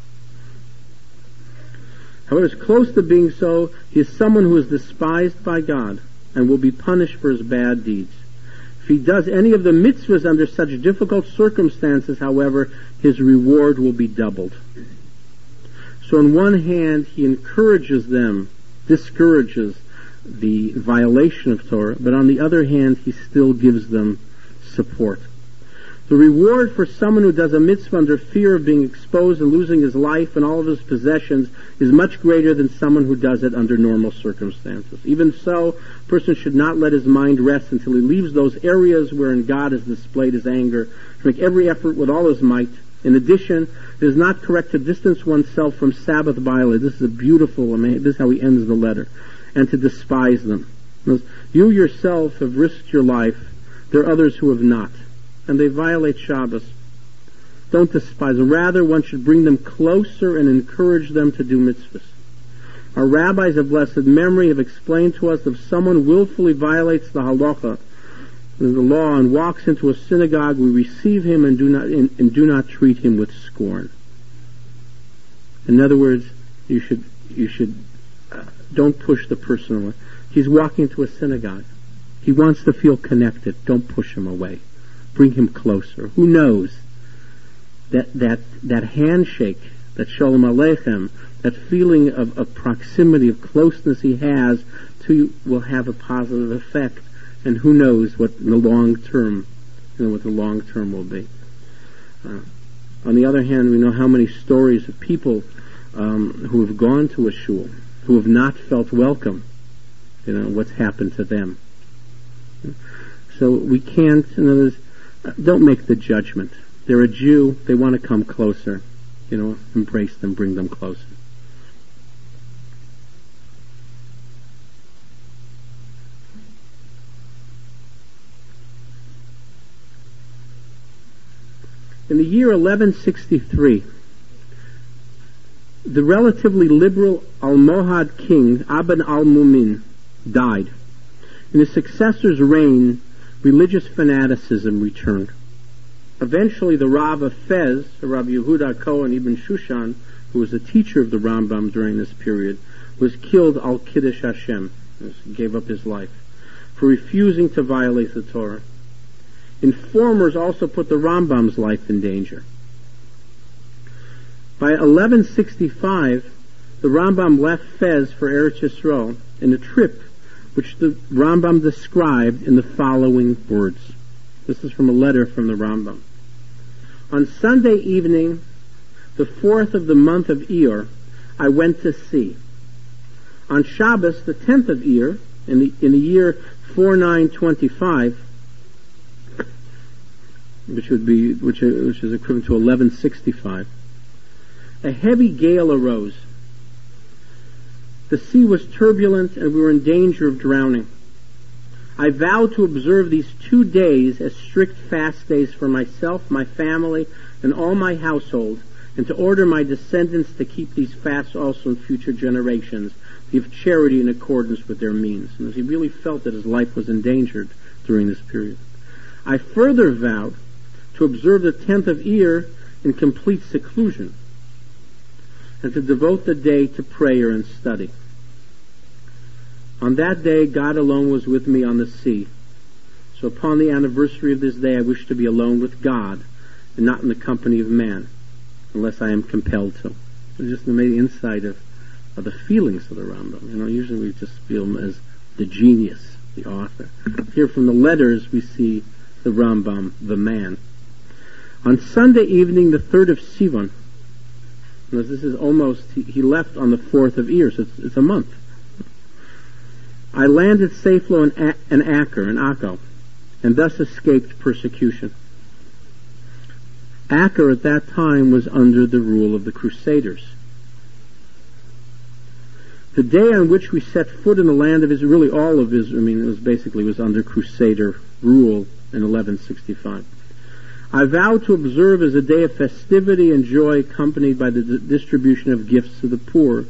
However, as close to being so, he is someone who is despised by God and will be punished for his bad deeds. If he does any of the mitzvahs under such difficult circumstances, however, his reward will be doubled. So on one hand, he encourages them, discourages the violation of Torah, but on the other hand, he still gives them support. The reward for someone who does a mitzvah under fear of being exposed and losing his life and all of his possessions is much greater than someone who does it under normal circumstances. Even so, a person should not let his mind rest until he leaves those areas wherein God has displayed his anger, to make every effort with all his might. In addition, it is not correct to distance oneself from Sabbath violation. This is a beautiful, this is how he ends the letter. And to despise them. You yourself have risked your life. There are others who have not. And they violate Shabbos. Don't despise them. Rather, one should bring them closer and encourage them to do mitzvahs. Our rabbis of blessed memory have explained to us that if someone willfully violates the halacha, the law, and walks into a synagogue, we receive him and do not treat him with scorn. In other words, you should don't push the person away. He's walking to a synagogue. He wants to feel connected. Don't push him away. Bring him closer. Who knows that handshake, that shalom aleichem, that feeling of proximity, of closeness he has to will have a positive effect. And who knows what in the long term, what the long term will be. On the other hand, we know how many stories of people who have gone to a shul, who have not felt welcome, what's happened to them. So we can't, in other words, don't make the judgment. They're a Jew, they want to come closer, embrace them, bring them closer. In the year 1163, the relatively liberal Almohad king, Aben al-Mumin, died. In his successor's reign, religious fanaticism returned. Eventually, the Rav of Fez, Rav Yehuda Cohen Ibn Shushan, who was a teacher of the Rambam during this period, was killed al-Kiddush Hashem, gave up his life, for refusing to violate the Torah. Informers also put the Rambam's life in danger. By 1165, the Rambam left Fez for Eretz Yisrael, and the trip which the Rambam described in the following words. This is from a letter from the Rambam. On Sunday evening, the 4th of the month of Iyar, I went to sea. On Shabbos, the 10th of Iyar, in the year 4925, which is equivalent to 1165, a heavy gale arose. The sea was turbulent and we were in danger of drowning. I vowed to observe these 2 days as strict fast days for myself, my family, and all my household, and to order my descendants to keep these fasts also in future generations, give charity in accordance with their means. And he really felt that his life was endangered during this period. I further vowed to observe the 10th of Iyar in complete seclusion, and to devote the day to prayer and study. On that day, God alone was with me on the sea. So upon the anniversary of this day, I wish to be alone with God and not in the company of man, unless I am compelled to. It's just an amazing insight of the feelings of the Rambam. Usually we just feel him as the genius, the author. Here from the letters, we see the Rambam, the man. On Sunday evening, the 3rd of Sivan, this is almost, he left on the 4th of Iyar, so it's a month. I landed safely in Akko, and thus escaped persecution. Akko at that time was under the rule of the Crusaders. The day on which we set foot in the land of Israel, really all of Israel, it was under Crusader rule in 1165. I vowed to observe as a day of festivity and joy accompanied by the distribution of gifts to the poor,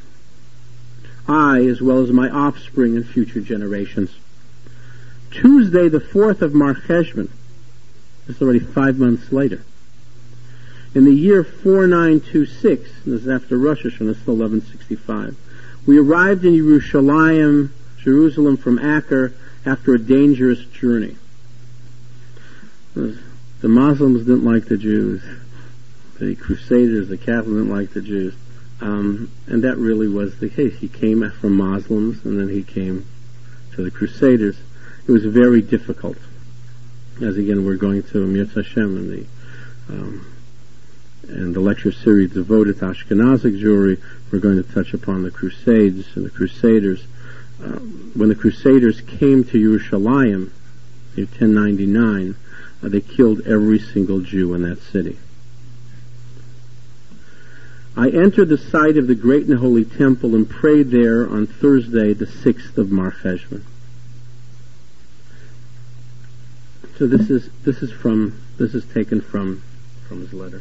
I, as well as my offspring and future generations. Tuesday, the 4th of Mar Cheshvan, this is already 5 months later, in the year 4926, this is after Rosh Hashanah, it's 1165, we arrived in Jerusalem from Acre after a dangerous journey. The Muslims didn't like the Jews. The Crusaders, the Catholics didn't like the Jews. And that really was the case. He came from Muslims, and then he came to the Crusaders. It was very difficult. As again, we're going to Mirz Hashem and the lecture series devoted to Ashkenazic Jewry. We're going to touch upon the Crusades and the Crusaders. When the Crusaders came to Jerusalem in 1099, they killed every single Jew in that city. I entered the site of the great and holy temple and prayed there on Thursday, the 6th of Mar Cheshvan. So this is taken from his letter.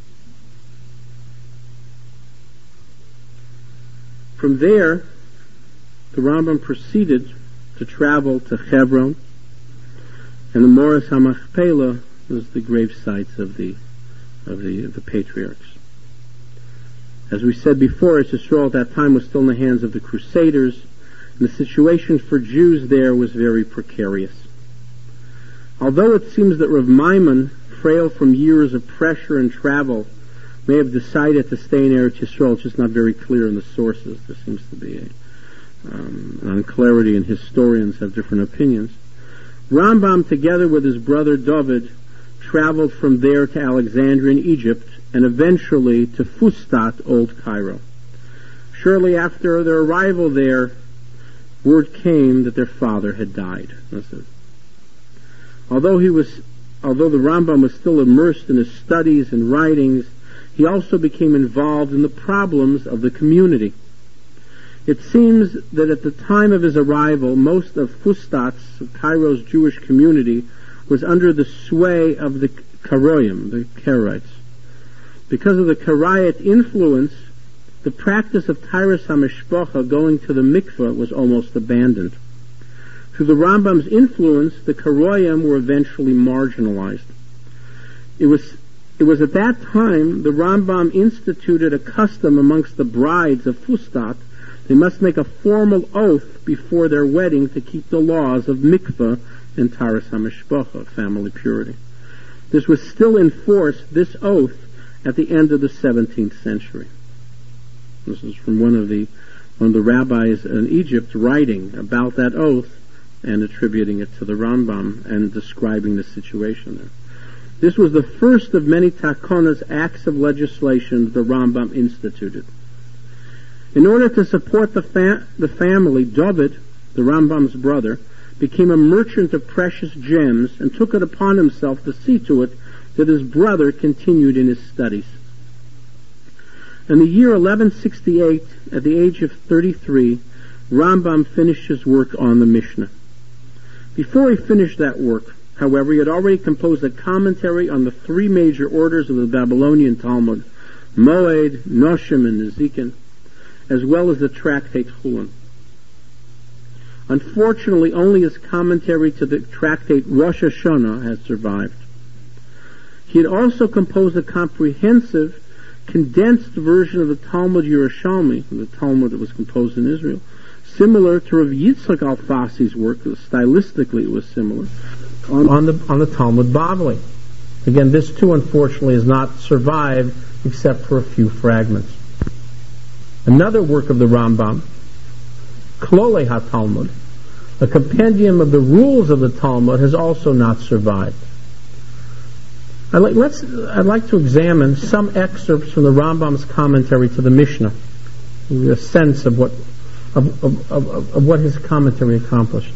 From there, the Rambam proceeded to travel to Hebron, and the Moras HaMachpelah was the grave sites of the patriarchs. As we said before, Yisrael at that time was still in the hands of the Crusaders, and the situation for Jews there was very precarious. Although it seems that Rav Maimon, frail from years of pressure and travel, may have decided to stay in Eretz Yisrael, it's just not very clear in the sources. There seems to be an unclarity, and historians have different opinions. Rambam, together with his brother David, traveled from there to Alexandria in Egypt, and eventually to Fustat, Old Cairo. Shortly after their arrival there, word came that their father had died. Although the Rambam was still immersed in his studies and writings, he also became involved in the problems of the community. It seems that at the time of his arrival, most of Fustat's, of Cairo's Jewish community, was under the sway of the Karoyim, the Karaites. Because of the Karaite influence, the practice of Tairas HaMishpacha, going to the mikveh, was almost abandoned. Through the Rambam's influence, the Karoyim were eventually marginalized. It was at that time the Rambam instituted a custom amongst the brides of Fustat. They must make a formal oath before their wedding to keep the laws of mikveh and Tairas HaMishpacha, family purity. This was still in force, this oath, at the end of the 17th century. This is from one of the one of the rabbis in Egypt, writing about that oath and attributing it to the Rambam and describing the situation there. This was the first of many takonas, acts of legislation, that the Rambam instituted. In order to support the family, David, the Rambam's brother, became a merchant of precious gems and took it upon himself to see to it that his brother continued in his studies. In the year 1168, at the age of 33, Rambam finished his work on the Mishnah. Before he finished that work, however, he had already composed a commentary on the three major orders of the Babylonian Talmud, Moed, Noshim, and Nezikin, as well as the tractate Chulin. Unfortunately, only his commentary to the tractate Rosh Hashanah has survived. He had also composed a comprehensive, condensed version of the Talmud Yerushalmi, the Talmud that was composed in Israel, similar to Rav Yitzchak Alfasi's work. Stylistically, it was similar on the Talmud Bavli. Again, this too, unfortunately, has not survived except for a few fragments. Another work of the Rambam, Klolei HaTalmud, a compendium of the rules of the Talmud, has also not survived. I'd like to examine some excerpts from the Rambam's commentary to the Mishnah, to get a sense of what his commentary accomplished.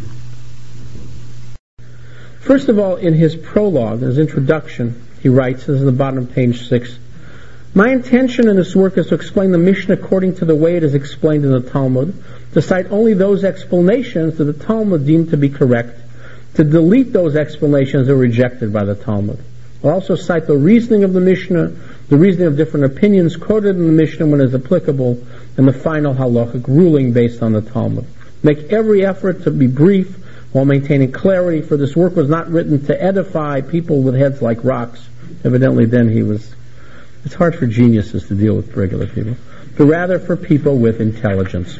First of all, in his prologue, his introduction, he writes, this is the bottom of page 6, "My intention in this work is to explain the Mishnah according to the way it is explained in the Talmud, to cite only those explanations that the Talmud deemed to be correct, to delete those explanations that were rejected by the Talmud. I'll also cite the reasoning of the Mishnah, the reasoning of different opinions quoted in the Mishnah when it is applicable, and the final halachic ruling based on the Talmud. Make every effort to be brief while maintaining clarity, for this work was not written to edify people with heads like rocks." Evidently then it's hard for geniuses to deal with regular people, but rather for people with intelligence.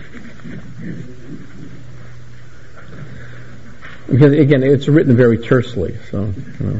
Because again, it's written very tersely, so...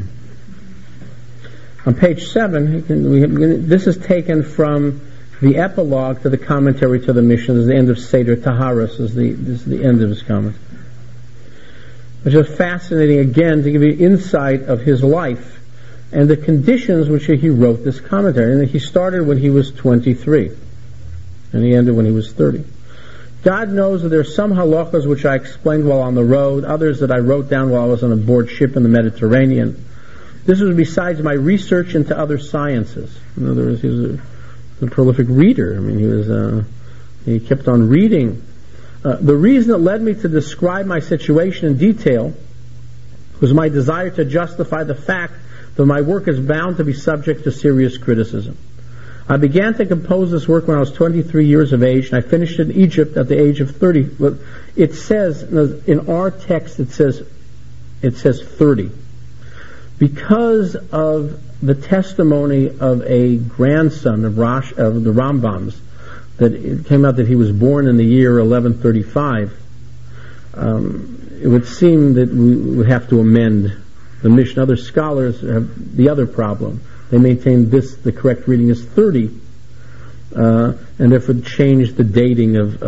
On page 7, this is taken from the epilogue to the commentary to the Mishnah. This is the end of Seder Taharos. This is the end of his comment. It's just fascinating, again, to give you insight of his life and the conditions which he wrote this commentary. And he started when he was 23, and he ended when he was 30. God knows that there are some halachas which I explained while on the road, others that I wrote down while I was on a board ship in the Mediterranean. This was besides my research into other sciences. In other words, he was a prolific reader. I mean, he kept on reading. The reason that led me to describe my situation in detail was my desire to justify the fact that my work is bound to be subject to serious criticism. I began to compose this work when I was 23 years of age, and I finished it in Egypt at the age of 30. It says, in our text, it says 30. Because of the testimony of a grandson of the Rambam's, that it came out that he was born in the year 1135, it would seem that we would have to amend the Mishnah. Other scholars have the other problem. They maintain the correct reading is 30, and therefore change the dating of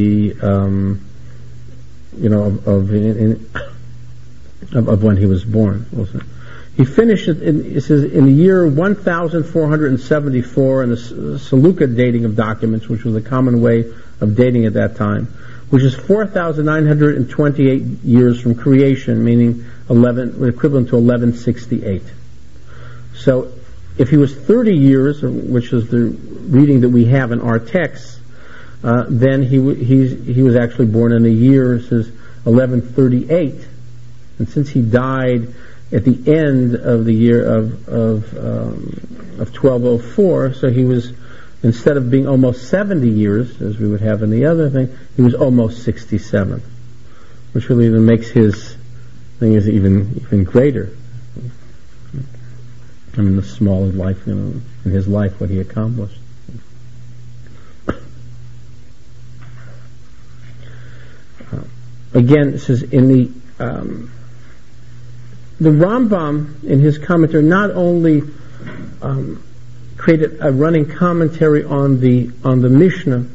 when he was born. He finished it in the year 1474 in the Seleucid dating of documents, which was a common way of dating at that time, which is 4,928 years from creation, meaning equivalent to 1168. So if he was 30 years, which is the reading that we have in our text, then he was actually born in the year, it says 1138, and since he died at the end of the year of 1204, so he was, instead of being almost 70 years, as we would have in the other thing, he was almost 67, which really even makes his thing is even greater. I mean, the small of life, in his life, what he accomplished. Again, it says in the Rambam, in his commentary, not only created a running commentary on the Mishnah,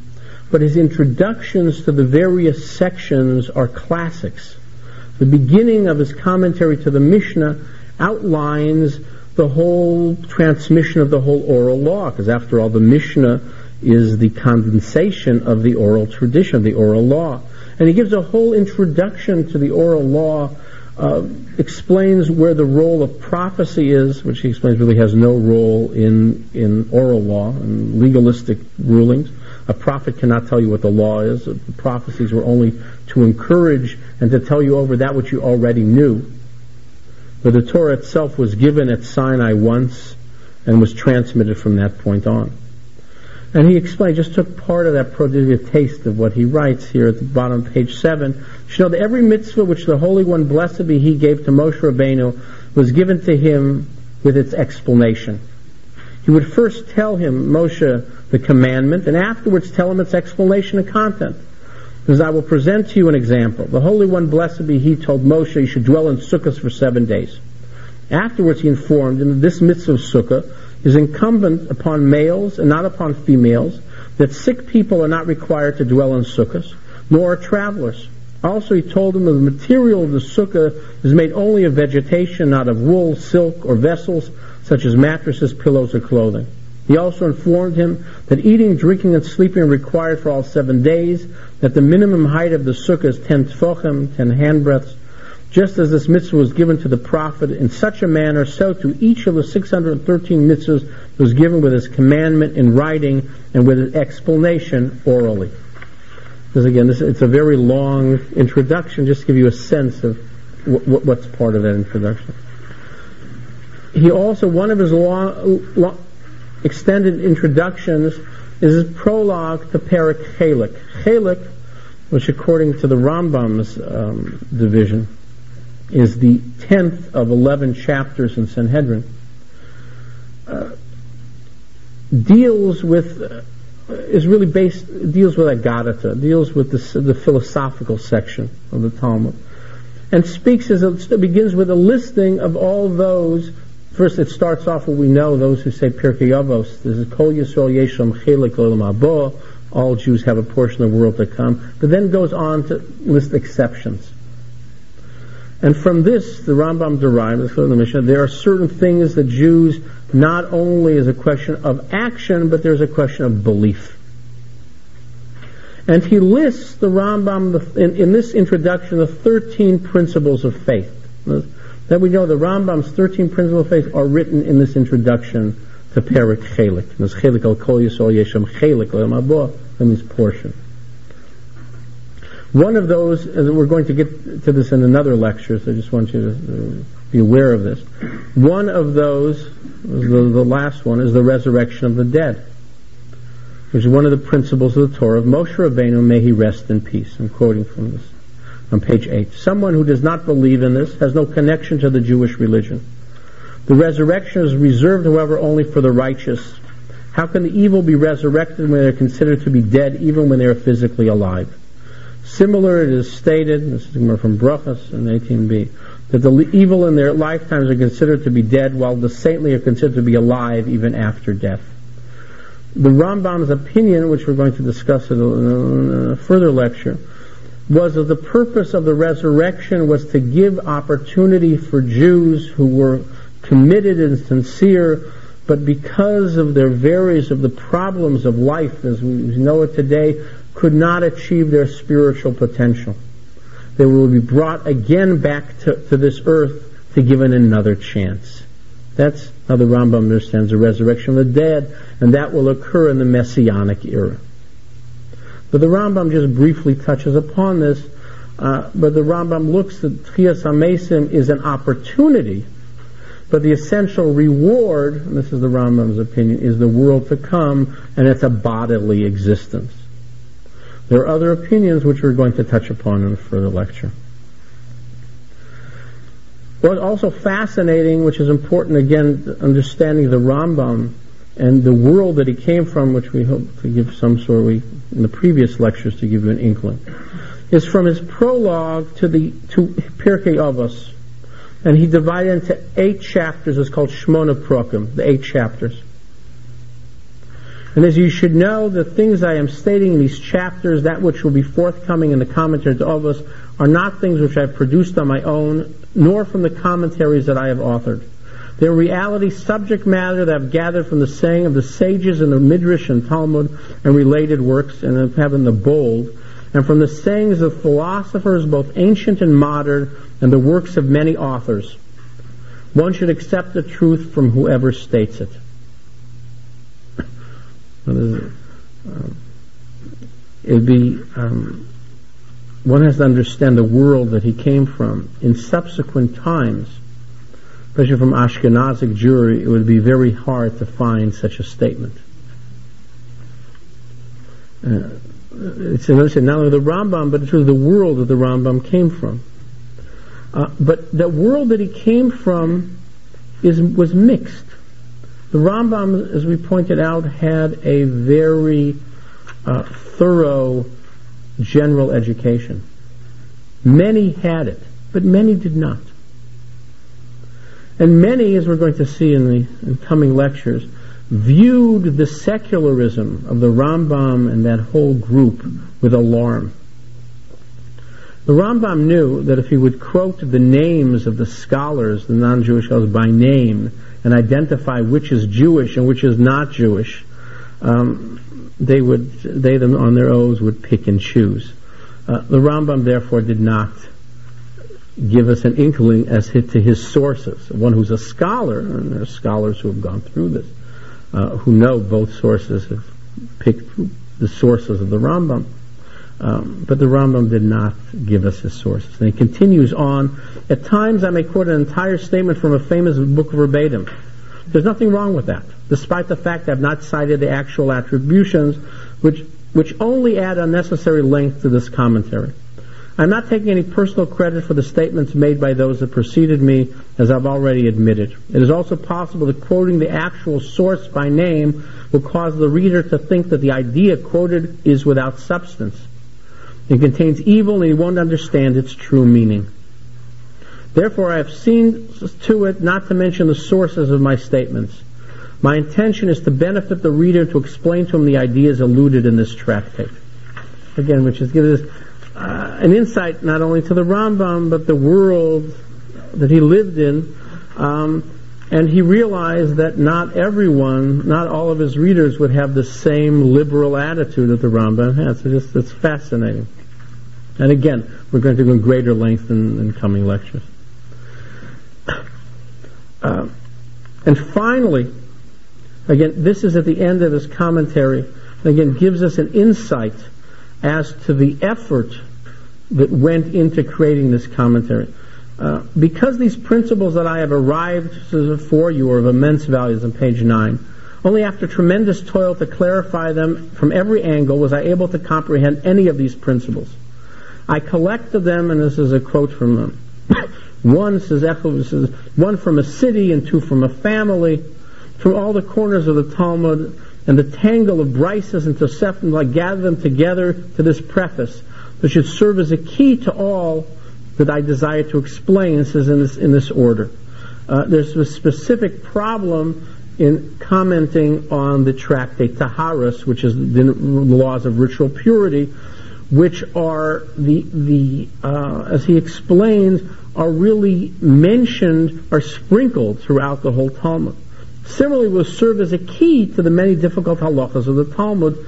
but his introductions to the various sections are classics. The beginning of his commentary to the Mishnah outlines the whole transmission of the whole oral law, because after all, the Mishnah is the condensation of the oral tradition, the oral law. And he gives a whole introduction to the oral law, explains where the role of prophecy is, which he explains really has no role in oral law and legalistic rulings. A prophet cannot tell you what the law is. The prophecies were only to encourage and to tell you over that which you already knew. But the Torah itself was given at Sinai once and was transmitted from that point on. And he explained, just took part of that prodigious taste of what he writes here at the bottom of page 7. You should know that every mitzvah which the Holy One, blessed be He, gave to Moshe Rabbeinu was given to him with its explanation. He would first tell him, Moshe, the commandment, and afterwards tell him its explanation and content. Because I will present to you an example. The Holy One, blessed be He, told Moshe you should dwell in Sukkot for 7 days. Afterwards he informed him that this mitzvah of Sukkah is incumbent upon males and not upon females, that sick people are not required to dwell in sukkahs, nor are travelers. Also he told him that the material of the sukkah is made only of vegetation, not of wool, silk, or vessels, such as mattresses, pillows, or clothing. He also informed him that eating, drinking, and sleeping are required for all 7 days, that the minimum height of the sukkah is 10 tefachim, 10 handbreadths. Just as this mitzvah was given to the prophet in such a manner, so to each of the 613 mitzvahs was given with his commandment in writing and with his explanation orally. Because again, it's a very long introduction, just to give you a sense of what's part of that introduction. He also, one of his long extended introductions is his prologue to Perek Chelik. Chelik, which according to the Rambam's division, is the 10th of 11 chapters in Sanhedrin, deals with Agadata, deals with the philosophical section of the Talmud, and begins with a listing of all those. First, it starts off with, we know, those who say Pirkei Avos. This is Kol Yisrael Yeshem Chelik Olam Haba. All Jews have a portion of the world to come. But then goes on to list exceptions. And from this, the Rambam derives, the Mishnah, there are certain things that Jews, not only is a question of action, but there's a question of belief. And he lists, the Rambam, in this introduction, the 13 principles of faith. That we know the Rambam's 13 principles of faith are written in this introduction to Perek Chelik. This Chelik al Kol Yisrael Yeshem Chelik Olam Haba, in this portion. One of those, and we're going to get to this in another lecture, so I just want you to be aware of this. One of those, the last one, is the resurrection of the dead, which is one of the principles of the Torah of Moshe Rabbeinu, may he rest in peace. I'm quoting from this on page 8. Someone who does not believe in this has no connection to the Jewish religion. The resurrection is reserved, however, only for the righteous. How can the evil be resurrected when they are considered to be dead, even when they are physically alive? Similar, it is stated, this is from Brachos in 18b, that the evil in their lifetimes are considered to be dead, while the saintly are considered to be alive even after death. The Rambam's opinion, which we're going to discuss in a further lecture, was that the purpose of the resurrection was to give opportunity for Jews who were committed and sincere, but because of their of the problems of life as we know it today, could not achieve their spiritual potential. They will be brought again back to this earth to given another chance. That's how the Rambam understands the resurrection of the dead, and that will occur in the Messianic era. But the Rambam just briefly touches upon this, but the Rambam looks at Tchias HaMesim is an opportunity, but the essential reward, and this is the Rambam's opinion, is the world to come, and it's a bodily existence. There are other opinions which we're going to touch upon in a further lecture. What's also fascinating, which is important again, understanding the Rambam and the world that he came from, which we hope to give some sort of, in the previous lectures to give you an inkling, is from his prologue to Pirkei Avos. And he divided into 8 chapters. It's called Shmona Prokim, the 8 chapters. And as you should know, the things I am stating in these chapters, that which will be forthcoming in the commentary to all of us, are not things which I have produced on my own, nor from the commentaries that I have authored. They are in reality subject matter that I've gathered from the saying of the sages in the Midrash and Talmud and related works, and have in the bold, and from the sayings of philosophers, both ancient and modern, and the works of many authors. One should accept the truth from whoever states it. One has to understand the world that he came from. In subsequent times, especially from Ashkenazic Jewry, it would be very hard to find such a statement. It's not only the Rambam, but it's really the world that the Rambam came from. But the world that he came from was mixed. The Rambam, as we pointed out, had a very thorough general education. Many had it, but many did not. And many, as we're going to see in coming lectures, viewed the secularism of the Rambam and that whole group with alarm. The Rambam knew that if he would quote the names of the scholars, the non-Jewish scholars, by name, and identify which is Jewish and which is not Jewish, they them on their oaths would pick and choose. The Rambam therefore did not give us an inkling as to his sources. One who's a scholar, and there are scholars who have gone through this, who know both sources, have picked the sources of the Rambam. But the Rambam did not give us his sources. And he continues on. At times I may quote an entire statement from a famous book verbatim. There's nothing wrong with that, despite the fact that I've not cited the actual attributions, which only add unnecessary length to this commentary. I'm not taking any personal credit for the statements made by those that preceded me, as I've already admitted. It is also possible that quoting the actual source by name will cause the reader to think that the idea quoted is without substance. It contains evil and he won't understand its true meaning. Therefore, I have seen to it not to mention the sources of my statements. My intention is to benefit the reader, to explain to him the ideas alluded in this tractate. Again, which is gives us an insight not only to the Rambam, but the world that he lived in. And he realized that not everyone, not all of his readers would have the same liberal attitude that the Rambam has. It's fascinating. And again, we're going to go in greater length in coming lectures. And finally, again, this is at the end of his commentary, again, gives us an insight as to the effort that went into creating this commentary. Because these principles that I have arrived for you are of immense value, on page 9, only after tremendous toil to clarify them from every angle was I able to comprehend any of these principles. I collected them, and this is a quote from them. One says, one from a city and two from a family, from all the corners of the Talmud, and the tangle of brises and Tosefim, I gather them together to this preface, which should serve as a key to all that I desire to explain. This is in this order. There's a specific problem in commenting on the tractate Taharos, which is the laws of ritual purity, which are as he explains, are really mentioned, are sprinkled throughout the whole Talmud. Similarly, will serve as a key to the many difficult halachas of the Talmud.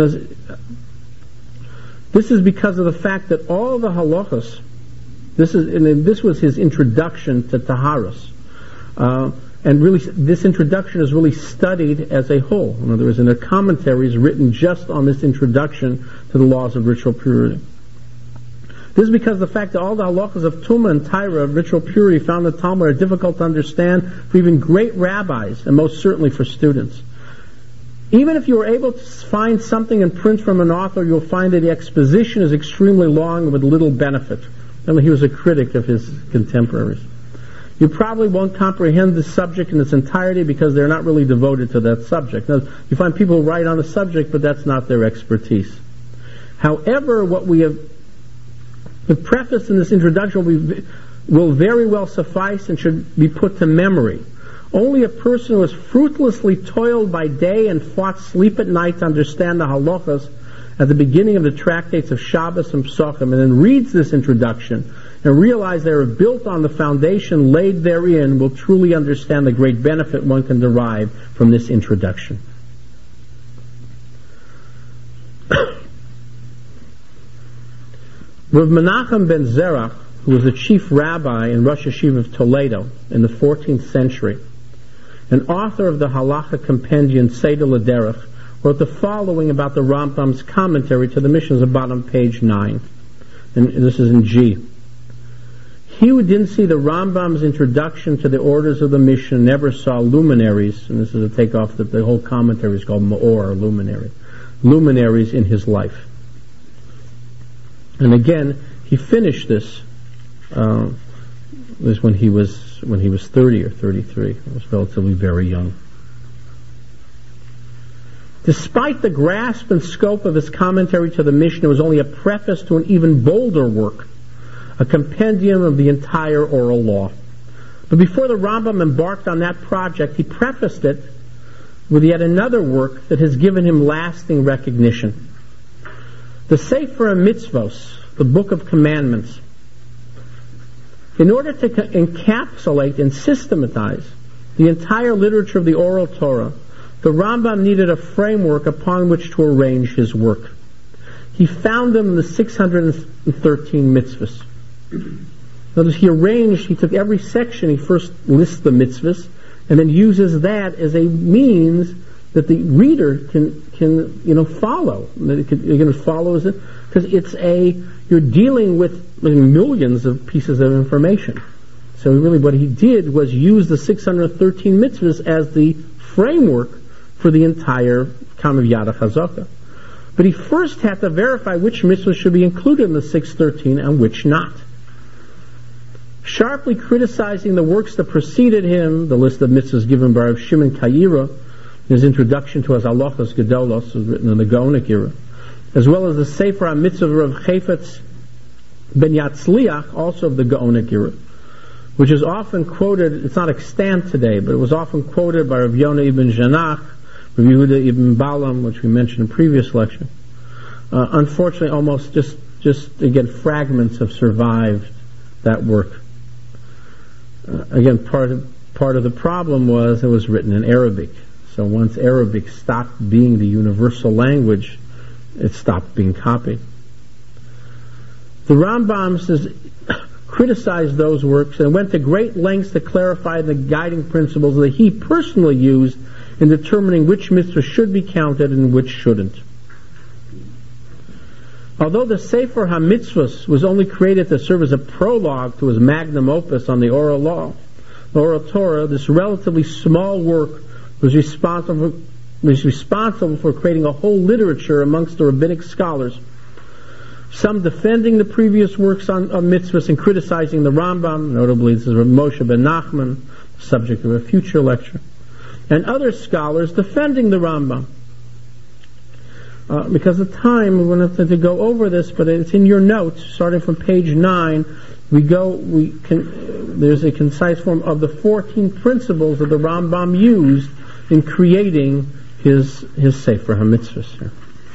This is because of the fact that all the halachas, this was his introduction to Taharos. And really, this introduction is really studied as a whole. In other words, in their commentaries written just on this introduction to the laws of ritual purity. This is because of the fact that all the halachas of Tumah and Taira of ritual purity found in the Talmud are difficult to understand for even great rabbis, and most certainly for students. Even if you were able to find something in print from an author, you'll find that the exposition is extremely long with little benefit. I mean, he was a critic of his contemporaries. You probably won't comprehend the subject in its entirety because they're not really devoted to that subject. Now, you find people who write on a subject, but that's not their expertise. However, what we have the preface in this introduction will very well suffice and should be put to memory. Only a person who has fruitlessly toiled by day and fought sleep at night to understand the halachas at the beginning of the tractates of Shabbos and Psachim, and then reads this introduction and realize they are built on the foundation laid therein, will truly understand the great benefit one can derive from this introduction. Rav Menachem ben Zerach, who was the chief rabbi in Rosh Yeshiva of Toledo in the 14th century, and author of the Halacha compendium Seder L'Derech, wrote the following about the Rambam's commentary to the Mishnahs at bottom page 9. And this is in G. He who didn't see the Rambam's introduction to the orders of the Mishnah never saw luminaries, and this is a takeoff that the whole commentary is called Ma'or, luminary. Luminaries in his life. And again, he finished this when he was 30 or 33. He was relatively very young. Despite the grasp and scope of his commentary to the Mishnah, it was only a preface to an even bolder work, a compendium of the entire oral law. But before the Rambam embarked on that project, he prefaced it with yet another work that has given him lasting recognition. The Sefer HaMitzvos, the Book of Commandments. In order to encapsulate and systematize the entire literature of the oral Torah, the Rambam needed a framework upon which to arrange his work. He found them in the 613 mitzvahs. Notice he took every section, he first lists the mitzvahs, and then uses that as a means that the reader can follow. You're going to follow it because you're dealing with millions of pieces of information. So really what he did was use the 613 mitzvahs as the framework for the entire Kamav Yad HaChazaka. But he first had to verify which mitzvahs should be included in the 613 and which not. Sharply criticizing the works that preceded him, the list of mitzvahs given by Rav Shimon Kaira, his introduction to his Halachos Gedolos, was written in the Gaonic era, as well as the Sefer HaMitzvah of Rav Chayfetz ben Yatzliach, also of the Gaonic era, which is often quoted, it's not extant today, but it was often quoted by Rav Yonah ibn Janach, Rav Yehuda ibn Balaam, which we mentioned in previous lecture. Unfortunately, almost just again, fragments have survived that work. Again, part of the problem was it was written in Arabic. So once Arabic stopped being the universal language, it stopped being copied. The Rambam criticized those works and went to great lengths to clarify the guiding principles that he personally used in determining which mitzvahs should be counted and which shouldn't. Although the Sefer HaMitzvos was only created to serve as a prologue to his magnum opus on the oral law, the oral Torah, this relatively small work was responsible for creating a whole literature amongst the rabbinic scholars, some defending the previous works on mitzvahs and criticizing the Rambam, notably this is Rav Moshe ben Nachman, subject of a future lecture, and other scholars defending the Rambam. Because of time, we won't have to go over this, but it's in your notes, starting from page 9. There's a concise form of the 14 principles that the Rambam used in creating his Sefer HaMitzvahs here.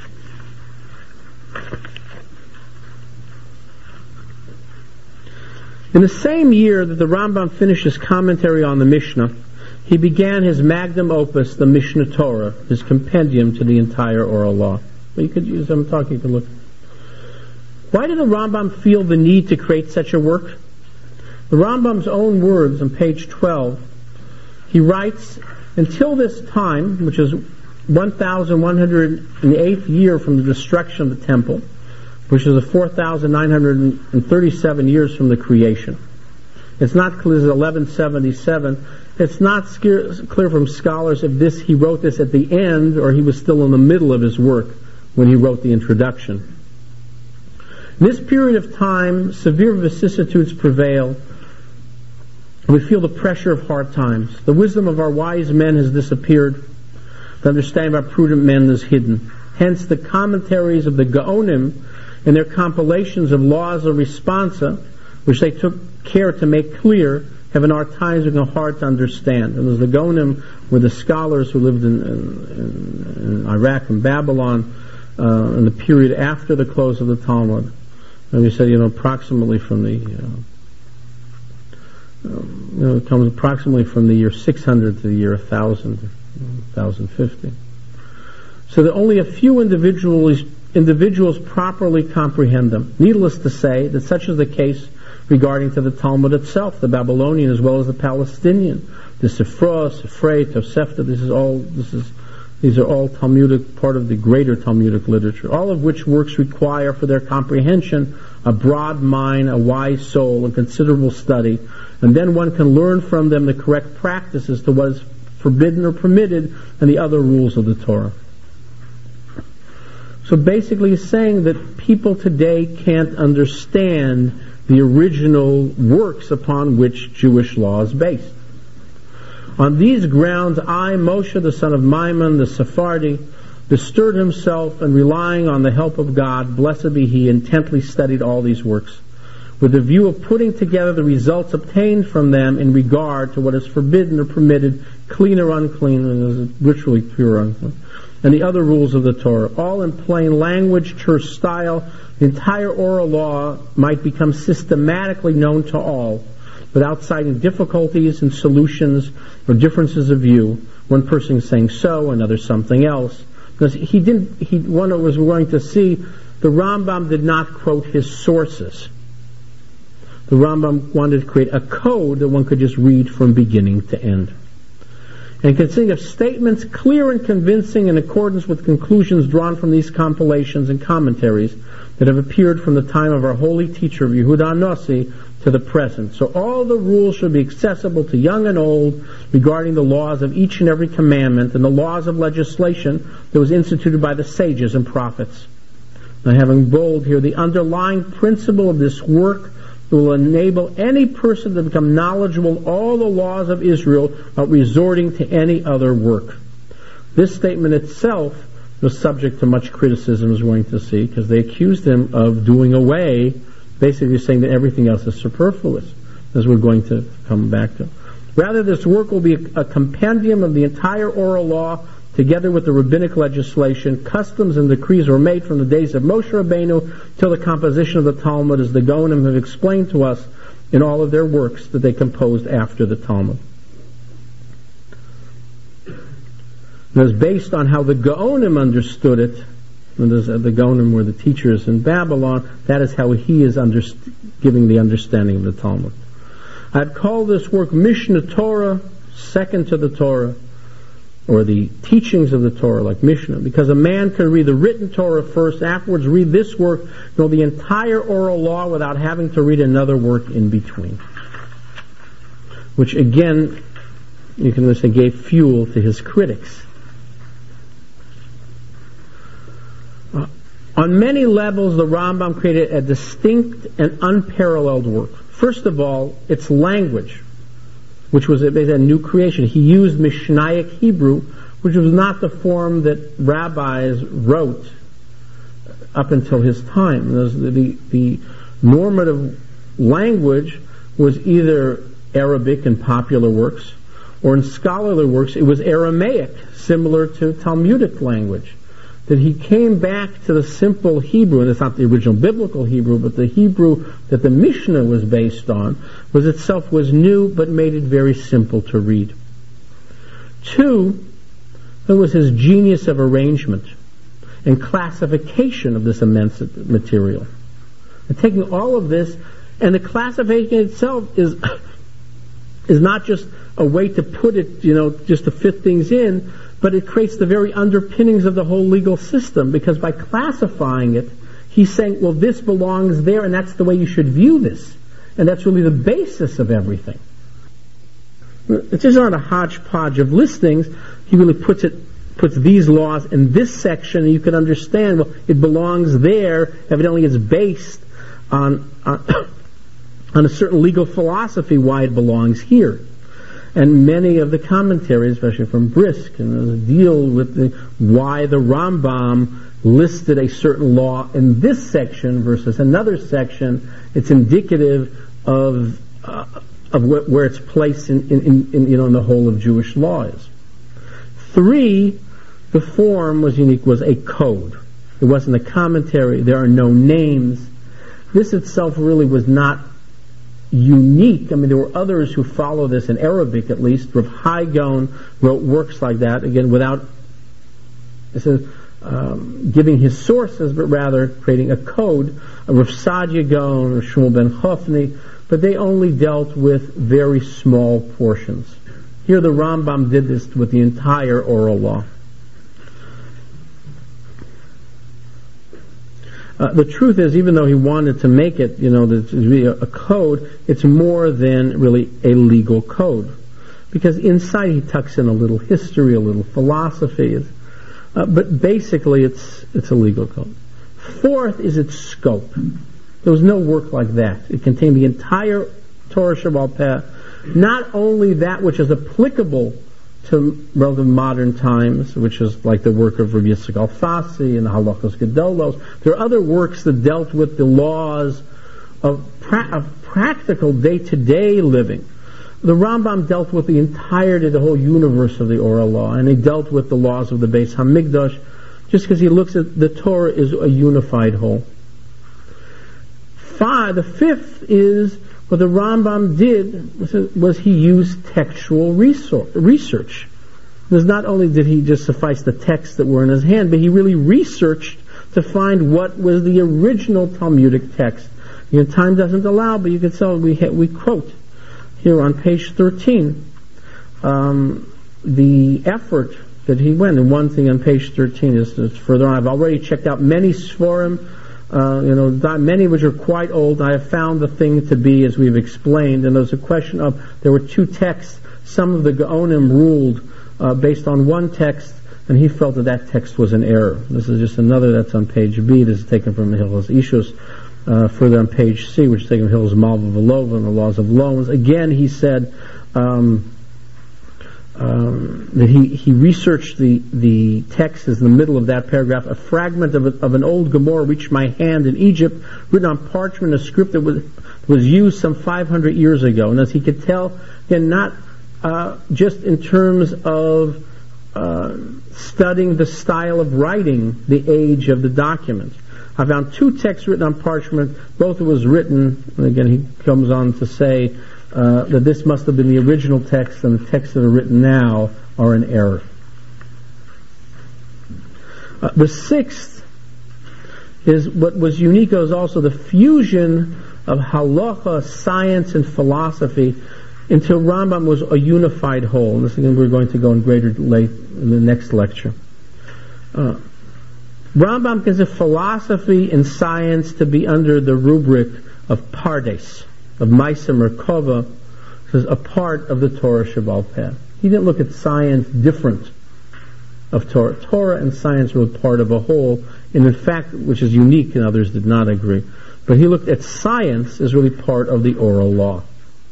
In the same year that the Rambam finished his commentary on the Mishnah, he began his magnum opus, the Mishnah Torah, his compendium to the entire oral law. But you could use, you could look. Why did the Rambam feel the need to create such a work? The Rambam's own words on page 12, he writes, until this time, which is 1108th year from the destruction of the temple, which is 4,937 years from the creation. It's not clear, it's 1177. It's not clear from scholars if he wrote this at the end or he was still in the middle of his work when he wrote the introduction. In this period of time, severe vicissitudes prevail. We feel the pressure of hard times. The wisdom of our wise men has disappeared. The understanding of our prudent men is hidden. Hence, the commentaries of the Gaonim and their compilations of laws of responsa, which they took care to make clear, having our times become hard to understand. And the Gaonim were the scholars who lived in Iraq and Babylon in the period after the close of the Talmud. And we said, approximately from the it comes approximately from the year 600 to the year 1000, 1050. So that only a few individuals properly comprehend them. Needless to say that such is the case regarding to the Talmud itself, the Babylonian as well as the Palestinian, the Sifra, Sifrei, Tosefta. These are all Talmudic, part of the greater Talmudic literature, all of which works require for their comprehension a broad mind, a wise soul, and considerable study, and then one can learn from them the correct practices to what is forbidden or permitted and the other rules of the Torah. So basically he's saying that people today can't understand the original works upon which Jewish law is based. On these grounds, I, Moshe, the son of Maimon, the Sephardi, bestirred himself and relying on the help of God, blessed be He, intently studied all these works, with the view of putting together the results obtained from them in regard to what is forbidden or permitted, clean or unclean, ritually pure or unclean, and the other rules of the Torah, all in plain language, terse style. The entire oral law might become systematically known to all, without citing difficulties and solutions or differences of view. One person saying so, another something else. Because one was going to see, the Rambam did not quote his sources. The Rambam wanted to create a code that one could just read from beginning to end. And consisting of statements clear and convincing in accordance with conclusions drawn from these compilations and commentaries that have appeared from the time of our holy teacher Yehuda Nasi to the present. So all the rules should be accessible to young and old regarding the laws of each and every commandment and the laws of legislation that was instituted by the sages and prophets. Now, having bold here, the underlying principle of this work will enable any person to become knowledgeable of all the laws of Israel without resorting to any other work. This statement itself was subject to much criticism, as we're going to see, because they accused him of doing away, basically saying that everything else is superfluous, as we're going to come back to. Rather, this work will be a compendium of the entire oral law, together with the rabbinic legislation. Customs and decrees were made from the days of Moshe Rabbeinu till the composition of the Talmud, as the Gaonim have explained to us in all of their works that they composed after the Talmud. It was based on how the Gaonim understood it. And the Gaonim were the teachers in Babylon. That is how he is giving the understanding of the Talmud. I'd call this work Mishnah Torah, second to the Torah, or the teachings of the Torah, like Mishnah, because a man can read the written Torah first, afterwards read this work, know the entire oral law without having to read another work in between. Which again, you can say, gave fuel to his critics. On many levels, the Rambam created a distinct and unparalleled work. First of all, its language, which was a new creation. He used Mishnaic Hebrew, which was not the form that rabbis wrote up until his time. The normative language was either Arabic in popular works, or in scholarly works it was Aramaic, similar to Talmudic language. That he came back to the simple Hebrew, and it's not the original biblical Hebrew, but the Hebrew that the Mishnah was based on, was itself new, but made it very simple to read. Two, there was his genius of arrangement and classification of this immense material. And taking all of this, and the classification itself is not just a way to put it, just to fit things in, but it creates the very underpinnings of the whole legal system, because by classifying it, he's saying, well, this belongs there, and that's the way you should view this. And that's really the basis of everything. It's just not a hodgepodge of listings. He really puts these laws in this section, and you can understand, well, it belongs there. Evidently it's based on a certain legal philosophy why it belongs here. And many of the commentaries, especially from Brisk, deal with why the Rambam listed a certain law in this section versus another section. It's indicative of of where its place in the whole of Jewish law is. 3, the form was unique, was a code. It wasn't a commentary. There are no names. This itself really was not unique. I mean, there were others who follow this in Arabic, at least. Rav Hai Gaon wrote works like that, again, without giving his sources, but rather creating a code. Rav Sadia Gaon or Shmuel ben Chofni, but they only dealt with very small portions. Here the Rambam did this with the entire oral law. The truth is, even though he wanted to make it, a code, it's more than really a legal code. Because inside he tucks in a little history, a little philosophy, but basically it's a legal code. 4th is its scope. There was no work like that. It contained the entire Torah Shebaal Peh, not only that which is applicable to relative modern times, which is like the work of Rabbi Yitzchak Alfasi and the Halachos Gedolos. There are other works that dealt with the laws of practical day-to-day living. The Rambam dealt with the entirety, the whole universe of the oral law, and he dealt with the laws of the Beis Hamikdash, just because he looks at the Torah as a unified whole. The 5th is what the Rambam did was he used textual research. Because not only did he just suffice the texts that were in his hand, but he really researched to find what was the original Talmudic text. Time doesn't allow, but you can tell we quote here on page 13 the effort that he went. And one thing on page 13 is further on. I've already checked out many Sforim, many which are quite old. I have found the thing to be as we've explained, and there's a question of, there were 2 texts. Some of the Gaonim ruled based on one text, and he felt that text was an error. This is just another, that's on page B. This is taken from Hilchos Ishus. Further on page C, which is taken from Hilchos Malva Velova and the laws of loans. Again, he said that he researched the text as in the middle of that paragraph. A fragment of an old Gemara reached my hand in Egypt, written on parchment, a script that was used some 500 years ago. And as he could tell, again, not just in terms of studying the style of writing, the age of the document. I found 2 texts written on parchment. Both was written, and again he comes on to say that this must have been the original text, and the texts that are written now are in error. The 6th is what was unique, was also the fusion of halacha, science, and philosophy into Rambam was a unified whole. And this again we're going to go in greater length in the next lecture. Rambam considers philosophy and science to be under the rubric of Pardes, of Maisa Merkava, which is a part of the Torah Shebaal Peh. He didn't look at science different of Torah. Torah and science were part of a whole, and in fact, which is unique and others did not agree. But he looked at science as really part of the oral law.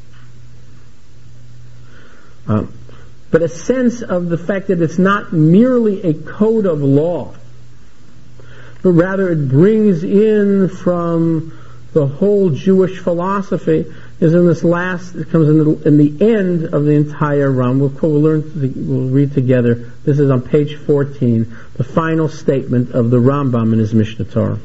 But a sense of the fact that it's not merely a code of law, but rather it brings in from the whole Jewish philosophy, is in this last, it comes in the end of the entire Ram. We'll read together. This is on page 14, the final statement of the Rambam in his Mishnah Torah.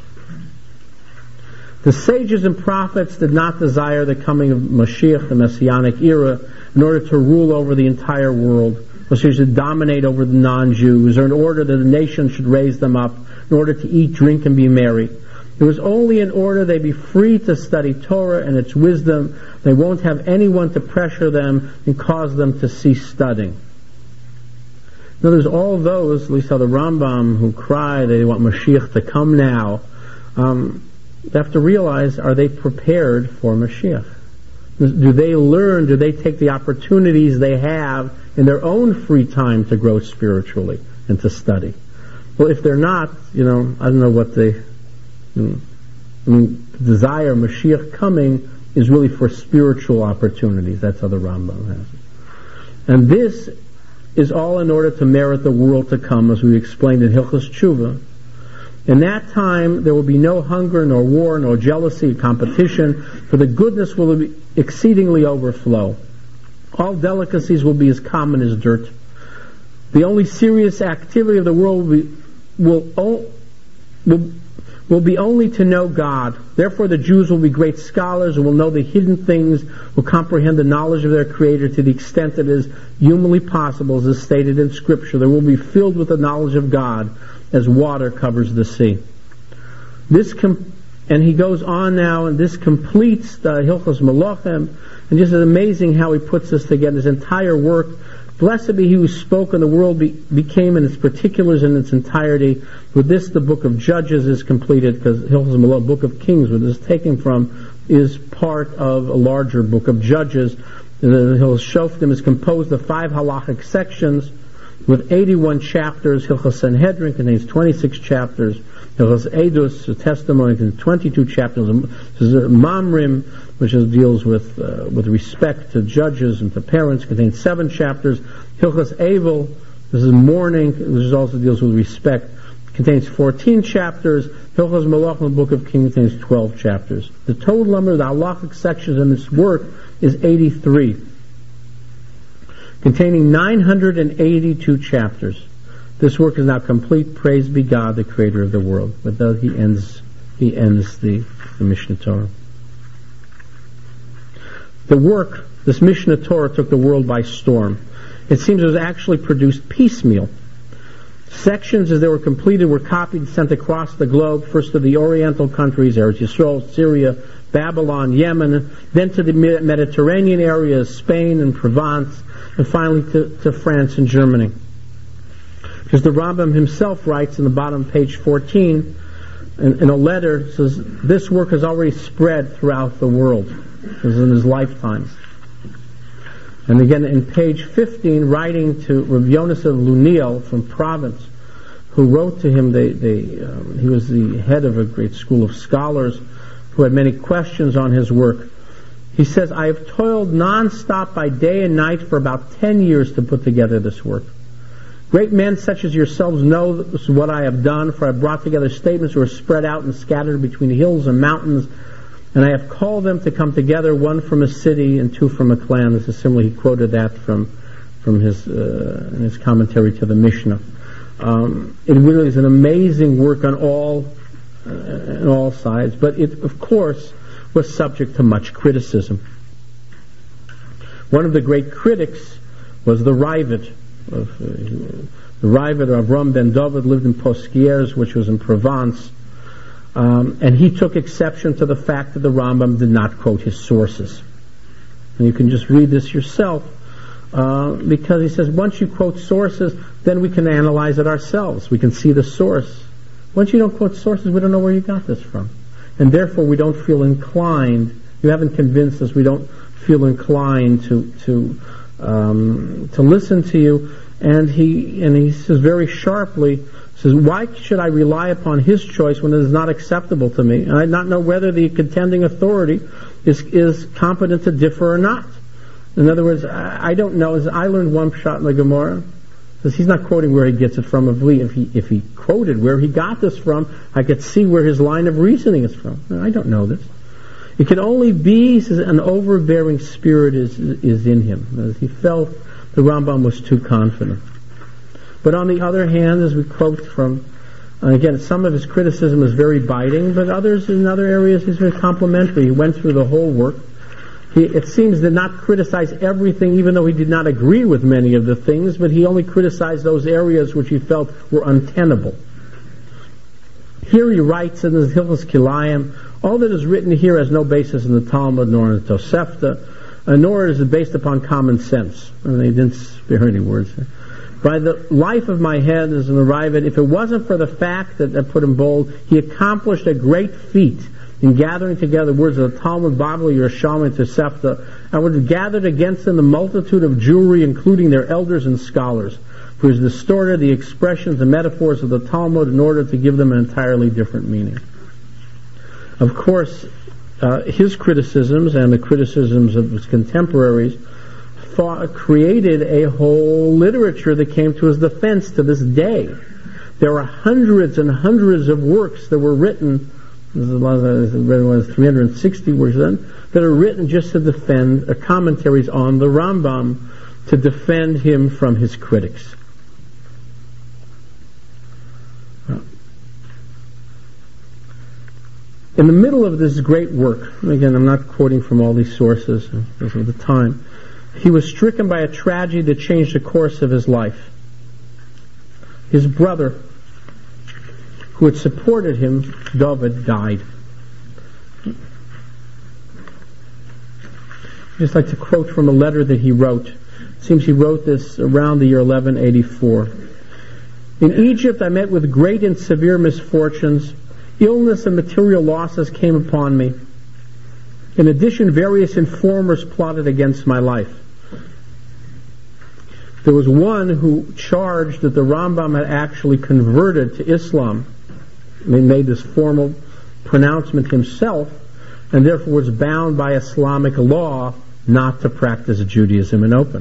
The sages and prophets did not desire the coming of Mashiach, the Messianic era, in order to rule over the entire world, or to dominate over the non-Jews, or in order that the nation should raise them up, in order to eat, drink, and be merry. It was only in order they be free to study Torah and its wisdom. They won't have anyone to pressure them and cause them to cease studying. Now there's all those, at least how the Rambam, who cry they want Mashiach to come now, they have to realize, are they prepared for Mashiach? Do they learn, do they take the opportunities they have in their own free time to grow spiritually and to study? Well, if they're not, I don't know what they... desire Mashiach coming is really for spiritual opportunities. That's how the Rambam has it. And this is all in order to merit the world to come, as we explained in Hilchos Tshuva. In that time there will be no hunger, nor war, nor jealousy, competition, for the goodness will be exceedingly overflow. All delicacies will be as common as dirt. The only serious activity of the world will be only to know God. Therefore the Jews will be great scholars and will know the hidden things, will comprehend the knowledge of their Creator to the extent that it is humanly possible, as is stated in Scripture. They will be filled with the knowledge of God as water covers the sea. And he goes on now, and this completes the Hilchos Melachim, and just amazing how he puts this together, his entire work. Blessed be he who spoke, and the world became in its particulars in its entirety. With this, the book of Judges is completed, because Hilchos Melachim, book of Kings, where this is taken from, is part of a larger book of Judges. The Hilchos Shoftim is composed of 5 halachic sections with 81 chapters. Hilchos Sanhedrin contains 26 chapters. Hilchos Edus, the testimony, contains 22 chapters. Mamrim, which deals with respect to judges and to parents, contains 7 chapters. Hilchos Eivel, this is mourning, which also deals with respect, contains 14 chapters. Hilchos Melachim, the Book of Kings, contains 12 chapters. The total number of the halachic sections in this work is 83, containing 982 chapters. This work is now complete. Praise be God, the Creator of the world. With that, he ends the Mishneh Torah. The work, this Mishneh Torah, took the world by storm. It seems it was actually produced piecemeal. Sections, as they were completed, were copied and sent across the globe, first to the Oriental countries, Eretz Yisrael, Syria, Babylon, Yemen, then to the Mediterranean areas, Spain and Provence, and finally to France and Germany. Because the Rambam himself writes in the bottom of page 14, in a letter, says, this work has already spread throughout the world. This is in his lifetime. And again, in page 15, writing to Rav Yonas of Luniel from Provence, who wrote to him, he was the head of a great school of scholars who had many questions on his work. He says, I have toiled non-stop by day and night for about 10 years to put together this work. Great men such as yourselves know this is what I have done, for I have brought together statements that were spread out and scattered between hills and mountains, and I have called them to come together, one from a city and 2 from a clan. This is similar. He quoted that from his in his commentary to the Mishnah. It really is an amazing work on all sides, but it, of course, was subject to much criticism. One of the great critics was the Raavad. The Raavad of Avram ben David lived in Posquiers, which was in Provence, and he took exception to the fact that the Rambam did not quote his sources. And you can just read this yourself, because he says once you quote sources, then we can analyze it ourselves. We can see the source. Once you don't quote sources, we don't know where you got this from, and therefore we don't feel inclined. You haven't convinced us. We don't feel inclined to listen to you. And he says very sharply, says, why should I rely upon his choice when it is not acceptable to me? And I not know whether the contending authority is competent to differ or not. In other words, I don't know. As I learned one shot in the Gemara, says he's not quoting where he gets it from. If he quoted where he got this from, I could see where his line of reasoning is from. I don't know this. It can only be, he says, an overbearing spirit is in him. He felt the Rambam was too confident. But on the other hand, as we quote from, again, some of his criticism is very biting, but others in other areas he's very complimentary. He went through the whole work. It seems did not criticize everything, even though he did not agree with many of the things, but he only criticized those areas which he felt were untenable. Here he writes in his Hilchos Kilayim, all that is written here has no basis in the Talmud nor in the Tosefta, nor is it based upon common sense. And they didn't spare any words there. By the life of my head as an Raavad, if it wasn't for the fact that I put in bold, he accomplished a great feat in gathering together the words of the Talmud, Bavli, Yerushalmi, and Tosefta, and would have gathered against them the multitude of Jewry, including their elders and scholars, who has distorted the expressions and metaphors of the Talmud in order to give them an entirely different meaning. Of course, his criticisms and the criticisms of his contemporaries created a whole literature that came to his defense to this day. There are hundreds and hundreds of works that were written, there's a lot of, 360 works then, that are written just to defend, commentaries on the Rambam, to defend him from his critics. In the middle of this great work, again, I'm not quoting from all these sources because of the time, he was stricken by a tragedy that changed the course of his life. His brother, who had supported him, David, died. I'd just like to quote from a letter that he wrote. It seems he wrote this around the year 1184. In Egypt, I met with great and severe misfortunes. Illness and material losses came upon me. In addition, various informers plotted against my life. There was one who charged that the Rambam had actually converted to Islam. He made this formal pronouncement himself, and therefore was bound by Islamic law not to practice Judaism in open.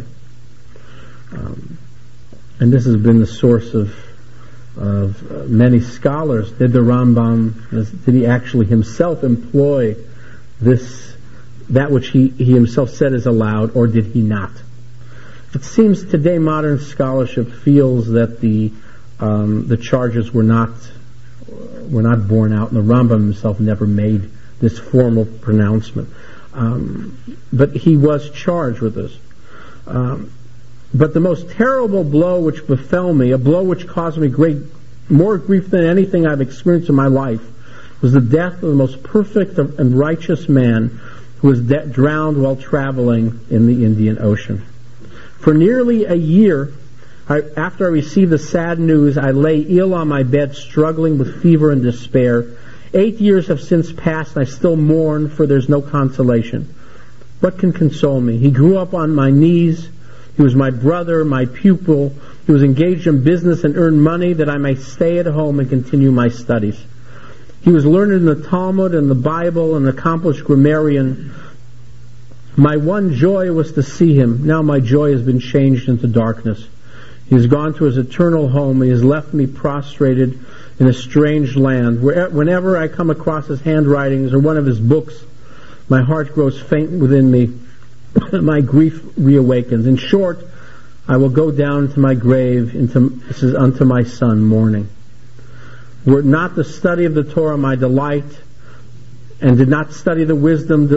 And this has been the source of many scholars. Did the Rambam, did he actually himself employ that which he himself said is allowed, or did he not? It seems today modern scholarship feels that the charges were not borne out, and the Rambam himself never made this formal pronouncement. But he was charged with this. But the most terrible blow which befell me, a blow which caused me more grief than anything I've experienced in my life, was the death of the most perfect and righteous man who was drowned while traveling in the Indian Ocean. For nearly a year, after I received the sad news, I lay ill on my bed, struggling with fever and despair. 8 years have since passed, and I still mourn, for there's no consolation. What can console me? He grew up on my knees. He was my brother, my pupil. He was engaged in business and earned money that I might stay at home and continue my studies. He was learned in the Talmud and the Bible, and an accomplished grammarian. My one joy was to see him. Now my joy has been changed into darkness. He has gone to his eternal home. He has left me prostrated in a strange land. Whenever I come across his handwritings or one of his books, my heart grows faint within me. My grief reawakens. In short, I will go down to my grave unto my son mourning. Were it not the study of the Torah my delight, and did not study the wisdom,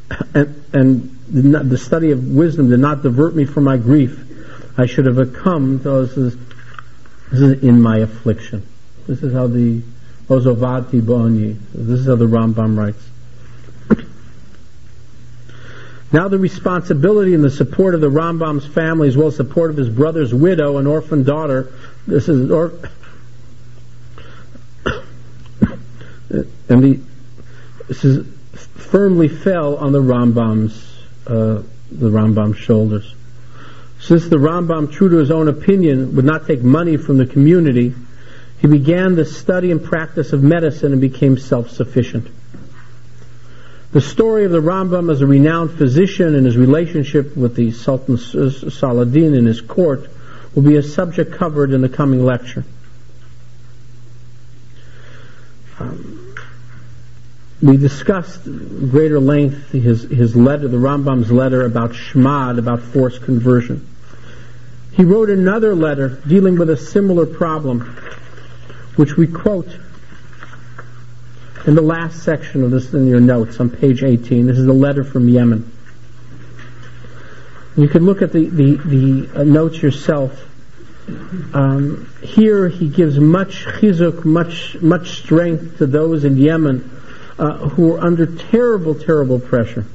the study of wisdom did not divert me from my grief, I should have come. This is in my affliction. This is how the Ozovati Boni. This is how the Rambam writes. Now the responsibility and the support of the Rambam's family, as well as support of his brother's widow and orphan daughter, this is firmly fell on the Rambam's shoulders. Since the Rambam, true to his own opinion, would not take money from the community, he began the study and practice of medicine and became self-sufficient. The story of the Rambam as a renowned physician and his relationship with the Sultan Saladin in his court will be a subject covered in the coming lecture. We discussed in greater length his letter, the Rambam's letter about Shmad, about forced conversion. He wrote another letter dealing with a similar problem, which we quote in the last section of this in your notes on page 18. This is a letter from Yemen. You can look at the notes yourself. Here he gives much chizuk, much strength to those in Yemen who are under terrible pressure.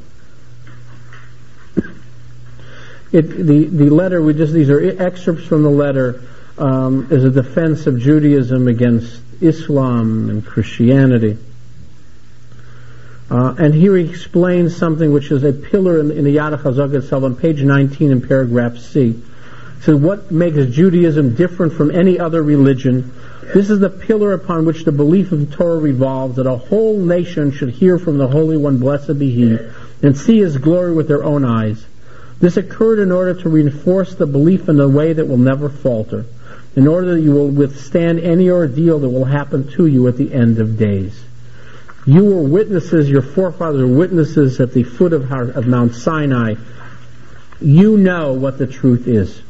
The letter, these are excerpts from the letter, is a defense of Judaism against Islam and Christianity. And here he explains something which is a pillar in the Yad HaChazak itself on page 19 in paragraph C. So what makes Judaism different from any other religion? This is the pillar upon which the belief of the Torah revolves, that a whole nation should hear from the Holy One, blessed be He, and see His glory with their own eyes. This occurred in order to reinforce the belief in a way that will never falter. in order that you will withstand any ordeal that will happen to you at the end of days. You were witnesses, your forefathers were witnesses at the foot of Mount Sinai. You know what the truth is.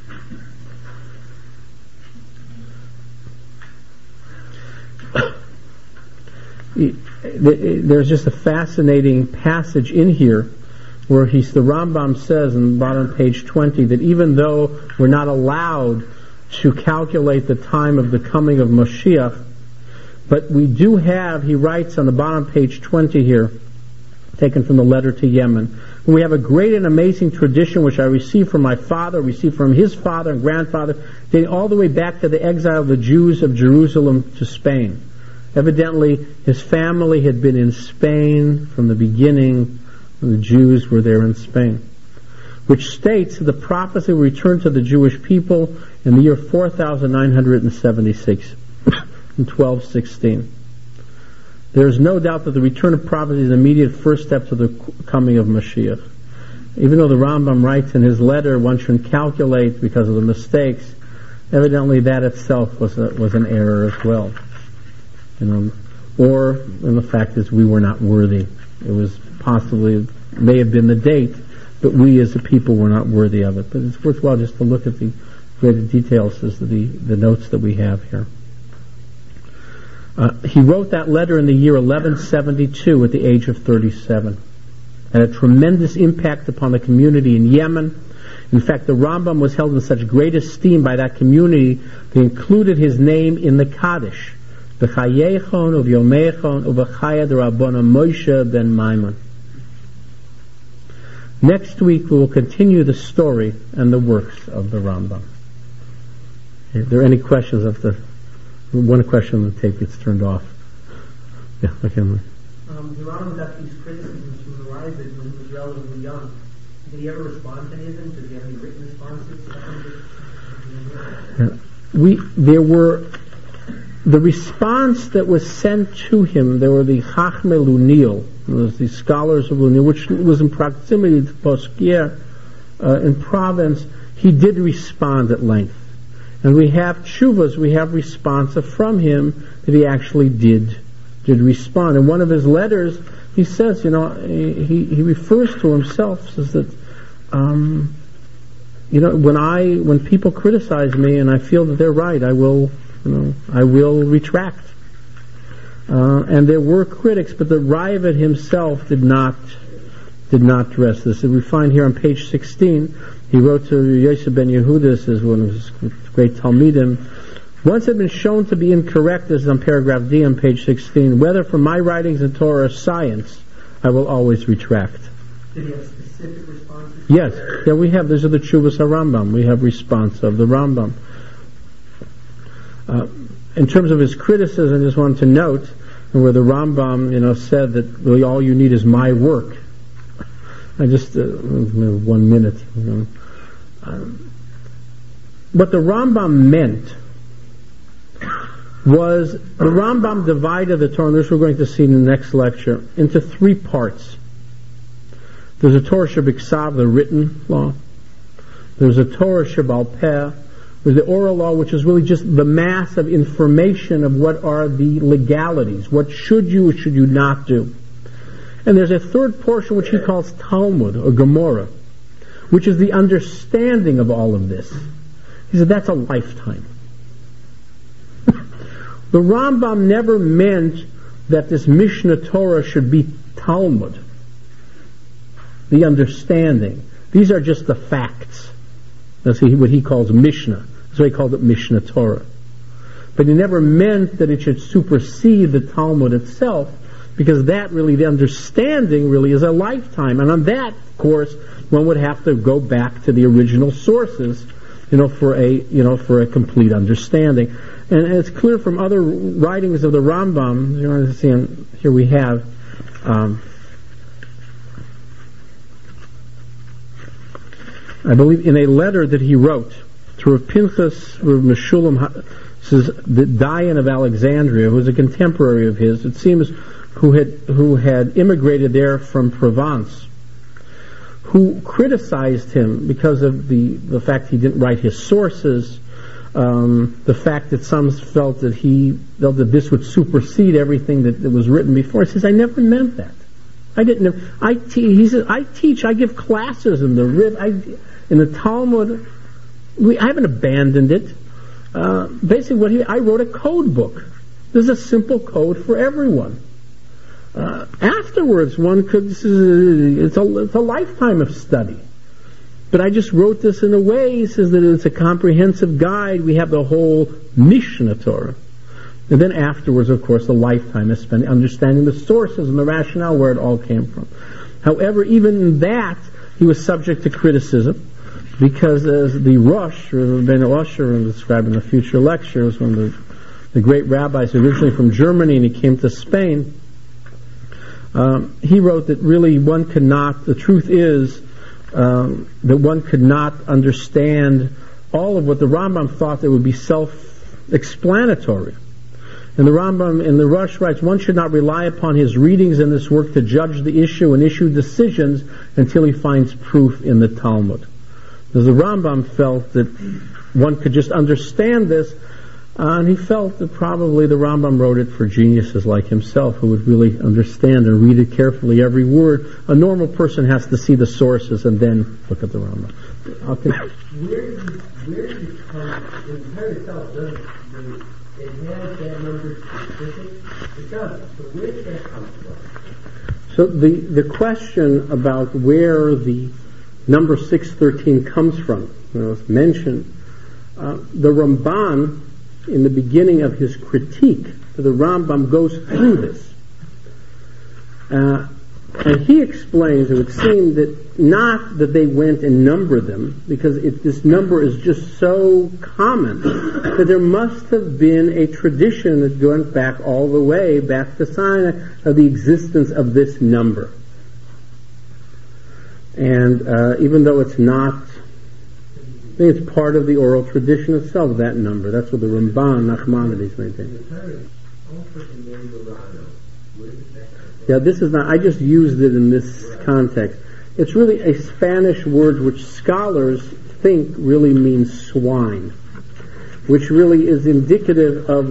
There's just a fascinating passage in here where the Rambam says in the bottom of page 20 that even though we're not allowed to calculate the time of the coming of Moshiach, but we do have, he writes on the bottom of page 20 here, taken from the letter to Yemen, we have a great and amazing tradition which I received from my father, received from his father and grandfather, dating all the way back to the exile of the Jews of Jerusalem to Spain. Evidently, his family had been in Spain from the beginning when the Jews were there in Spain, which states that the prophecy will return to the Jewish people in the year 4976, in 1216. There is no doubt that the return of prophecy is the immediate first step to the coming of Mashiach. Even though the Rambam writes in his letter one shouldn't calculate because of the mistakes, evidently that itself was an error as well. And the fact is we were not worthy. It was may have been the date, but we as a people were not worthy of it. But it's worthwhile just to look at the greater details as the notes that we have here. He wrote that letter in the year 1172 at the age of 37. Had a tremendous impact upon the community in Yemen. In fact, the Rambam was held in such great esteem by that community, they included his name in the Kaddish. B'chayechon u'vyomechon u'b'chaya d'Rabbona Moshe ben Maimon. Next week we will continue the story and the works of the Rambam. If there are any questions one question on the tape gets turned off. Yeah, okay. The Rambam got these criticisms from the Ravid when he was relatively young. Did he ever respond to any of them? Did he have any written responses? There were the response that was sent to him. There were the Chachmei Lunil, the scholars of Lunil, which was in proximity to Posquier in Provence. He did respond at length. And we have tshuvas, we have responsa from him that he actually did respond. In one of his letters, he says, he refers to himself, says that, when people criticize me and I feel that they're right, I will retract. And there were critics, but the Ravid himself did not address this. And we find here on page 16, he wrote to Yosef ben Yehuda, this is one of his great Talmidim, once it had been shown to be incorrect, this is on paragraph D on page 16, whether from my writings in Torah or science, I will always retract. Did he have specific responses? Yes. Yeah, we have. These are the Tshuvas HaRambam. We have response of the Rambam. In terms of his criticism, I just wanted to note where the Rambam, said that really all you need is my work. I just 1 minute. What the Rambam meant was the Rambam divided the Torah, and this we're going to see in the next lecture, into 3 parts. There's a Torah Shebiksav, the written law. There's a Torah Shebal Peh. There's the oral law, which is really just the mass of information of what are the legalities. What should you or should you not do? And there's a third portion which he calls Talmud or Gemara, which is the understanding of all of this. He said that's a lifetime. The Rambam never meant that this Mishnah Torah should be Talmud, the understanding. These are just the facts. That's what he calls Mishnah. That's why he called it Mishnah Torah. But he never meant that it should supersede the Talmud itself, because that really, the understanding really is a lifetime. And on that, of course, one would have to go back to the original sources, for a complete understanding. And it's clear from other writings of the Rambam, here we have, I believe in a letter that he wrote to Rav Pinchas, Rav Meshulam, says the Dayan of Alexandria, who was a contemporary of his, it seems, who had immigrated there from Provence, who criticized him because of the fact he didn't write his sources, the fact that some felt that he felt that this would supersede everything that was written before. He says, I never meant that. I didn't. He says, I teach. I give classes in the in the Talmud. I haven't abandoned it. Basically, I wrote a code book. There's a simple code for everyone. Afterwards, one could. It's a lifetime of study. But I just wrote this in a way, he says, that it's a comprehensive guide. We have the whole Mishnah Torah. And then afterwards, of course, a lifetime is spent understanding the sources and the rationale where it all came from. However, even in that, he was subject to criticism, because as the Rosh, or Ben Osher, and described in a future lecture, was one of the great rabbis originally from Germany, and he came to Spain. He wrote that really one could not, the truth is, that one could not understand all of what the Rambam thought that would be self-explanatory. And the Rambam in the Rosh writes, one should not rely upon his readings in this work to judge the issue and issue decisions until he finds proof in the Talmud. Because the Rambam felt that one could just understand this, and he felt that probably the Rambam wrote it for geniuses like himself who would really understand and read it carefully, every word. A normal person has to see the sources and then look at the Rambam. Where did you come, in the Torah itself, doesn't it has that number specific? It doesn't. So where did that come from? So the question about where the number 613 comes from, was mentioned. The Ramban, in the beginning of his critique, the Rambam goes through this. And he explains, it would seem that not that they went and numbered them, because this number is just so common, that there must have been a tradition that went back all the way, back to Sinai, of the existence of this number. And even though it's not, I think it's part of the oral tradition itself, that number. That's what the Ramban, Nachmanides maintain. Yeah, this is not, I just used it in this context. It's really a Spanish word which scholars think really means swine, which really is indicative of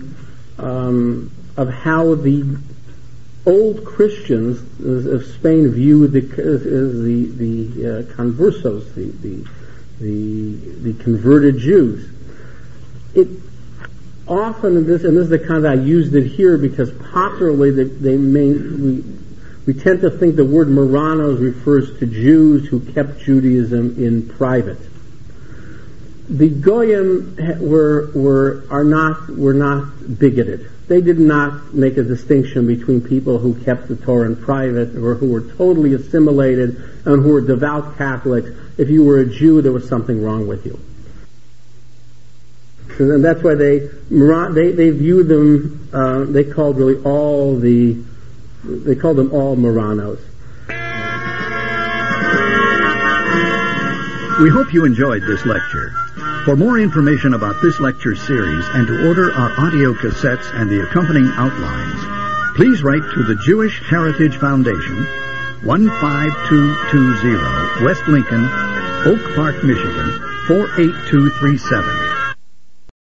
of how the old Christians of Spain viewed the conversos, the converted Jews. It often, and this is the kind I used it here because popularly we tend to think the word Marranos refers to Jews who kept Judaism in private. The Goyim were not bigoted. They did not make a distinction between people who kept the Torah in private or who were totally assimilated and who were devout Catholics. If you were a Jew, there was something wrong with you. And that's why they viewed them. They called them all Marranos. We hope you enjoyed this lecture. For more information about this lecture series and to order our audio cassettes and the accompanying outlines, please write to the Jewish Heritage Foundation, 15220 West Lincoln, Oak Park, Michigan, 48237.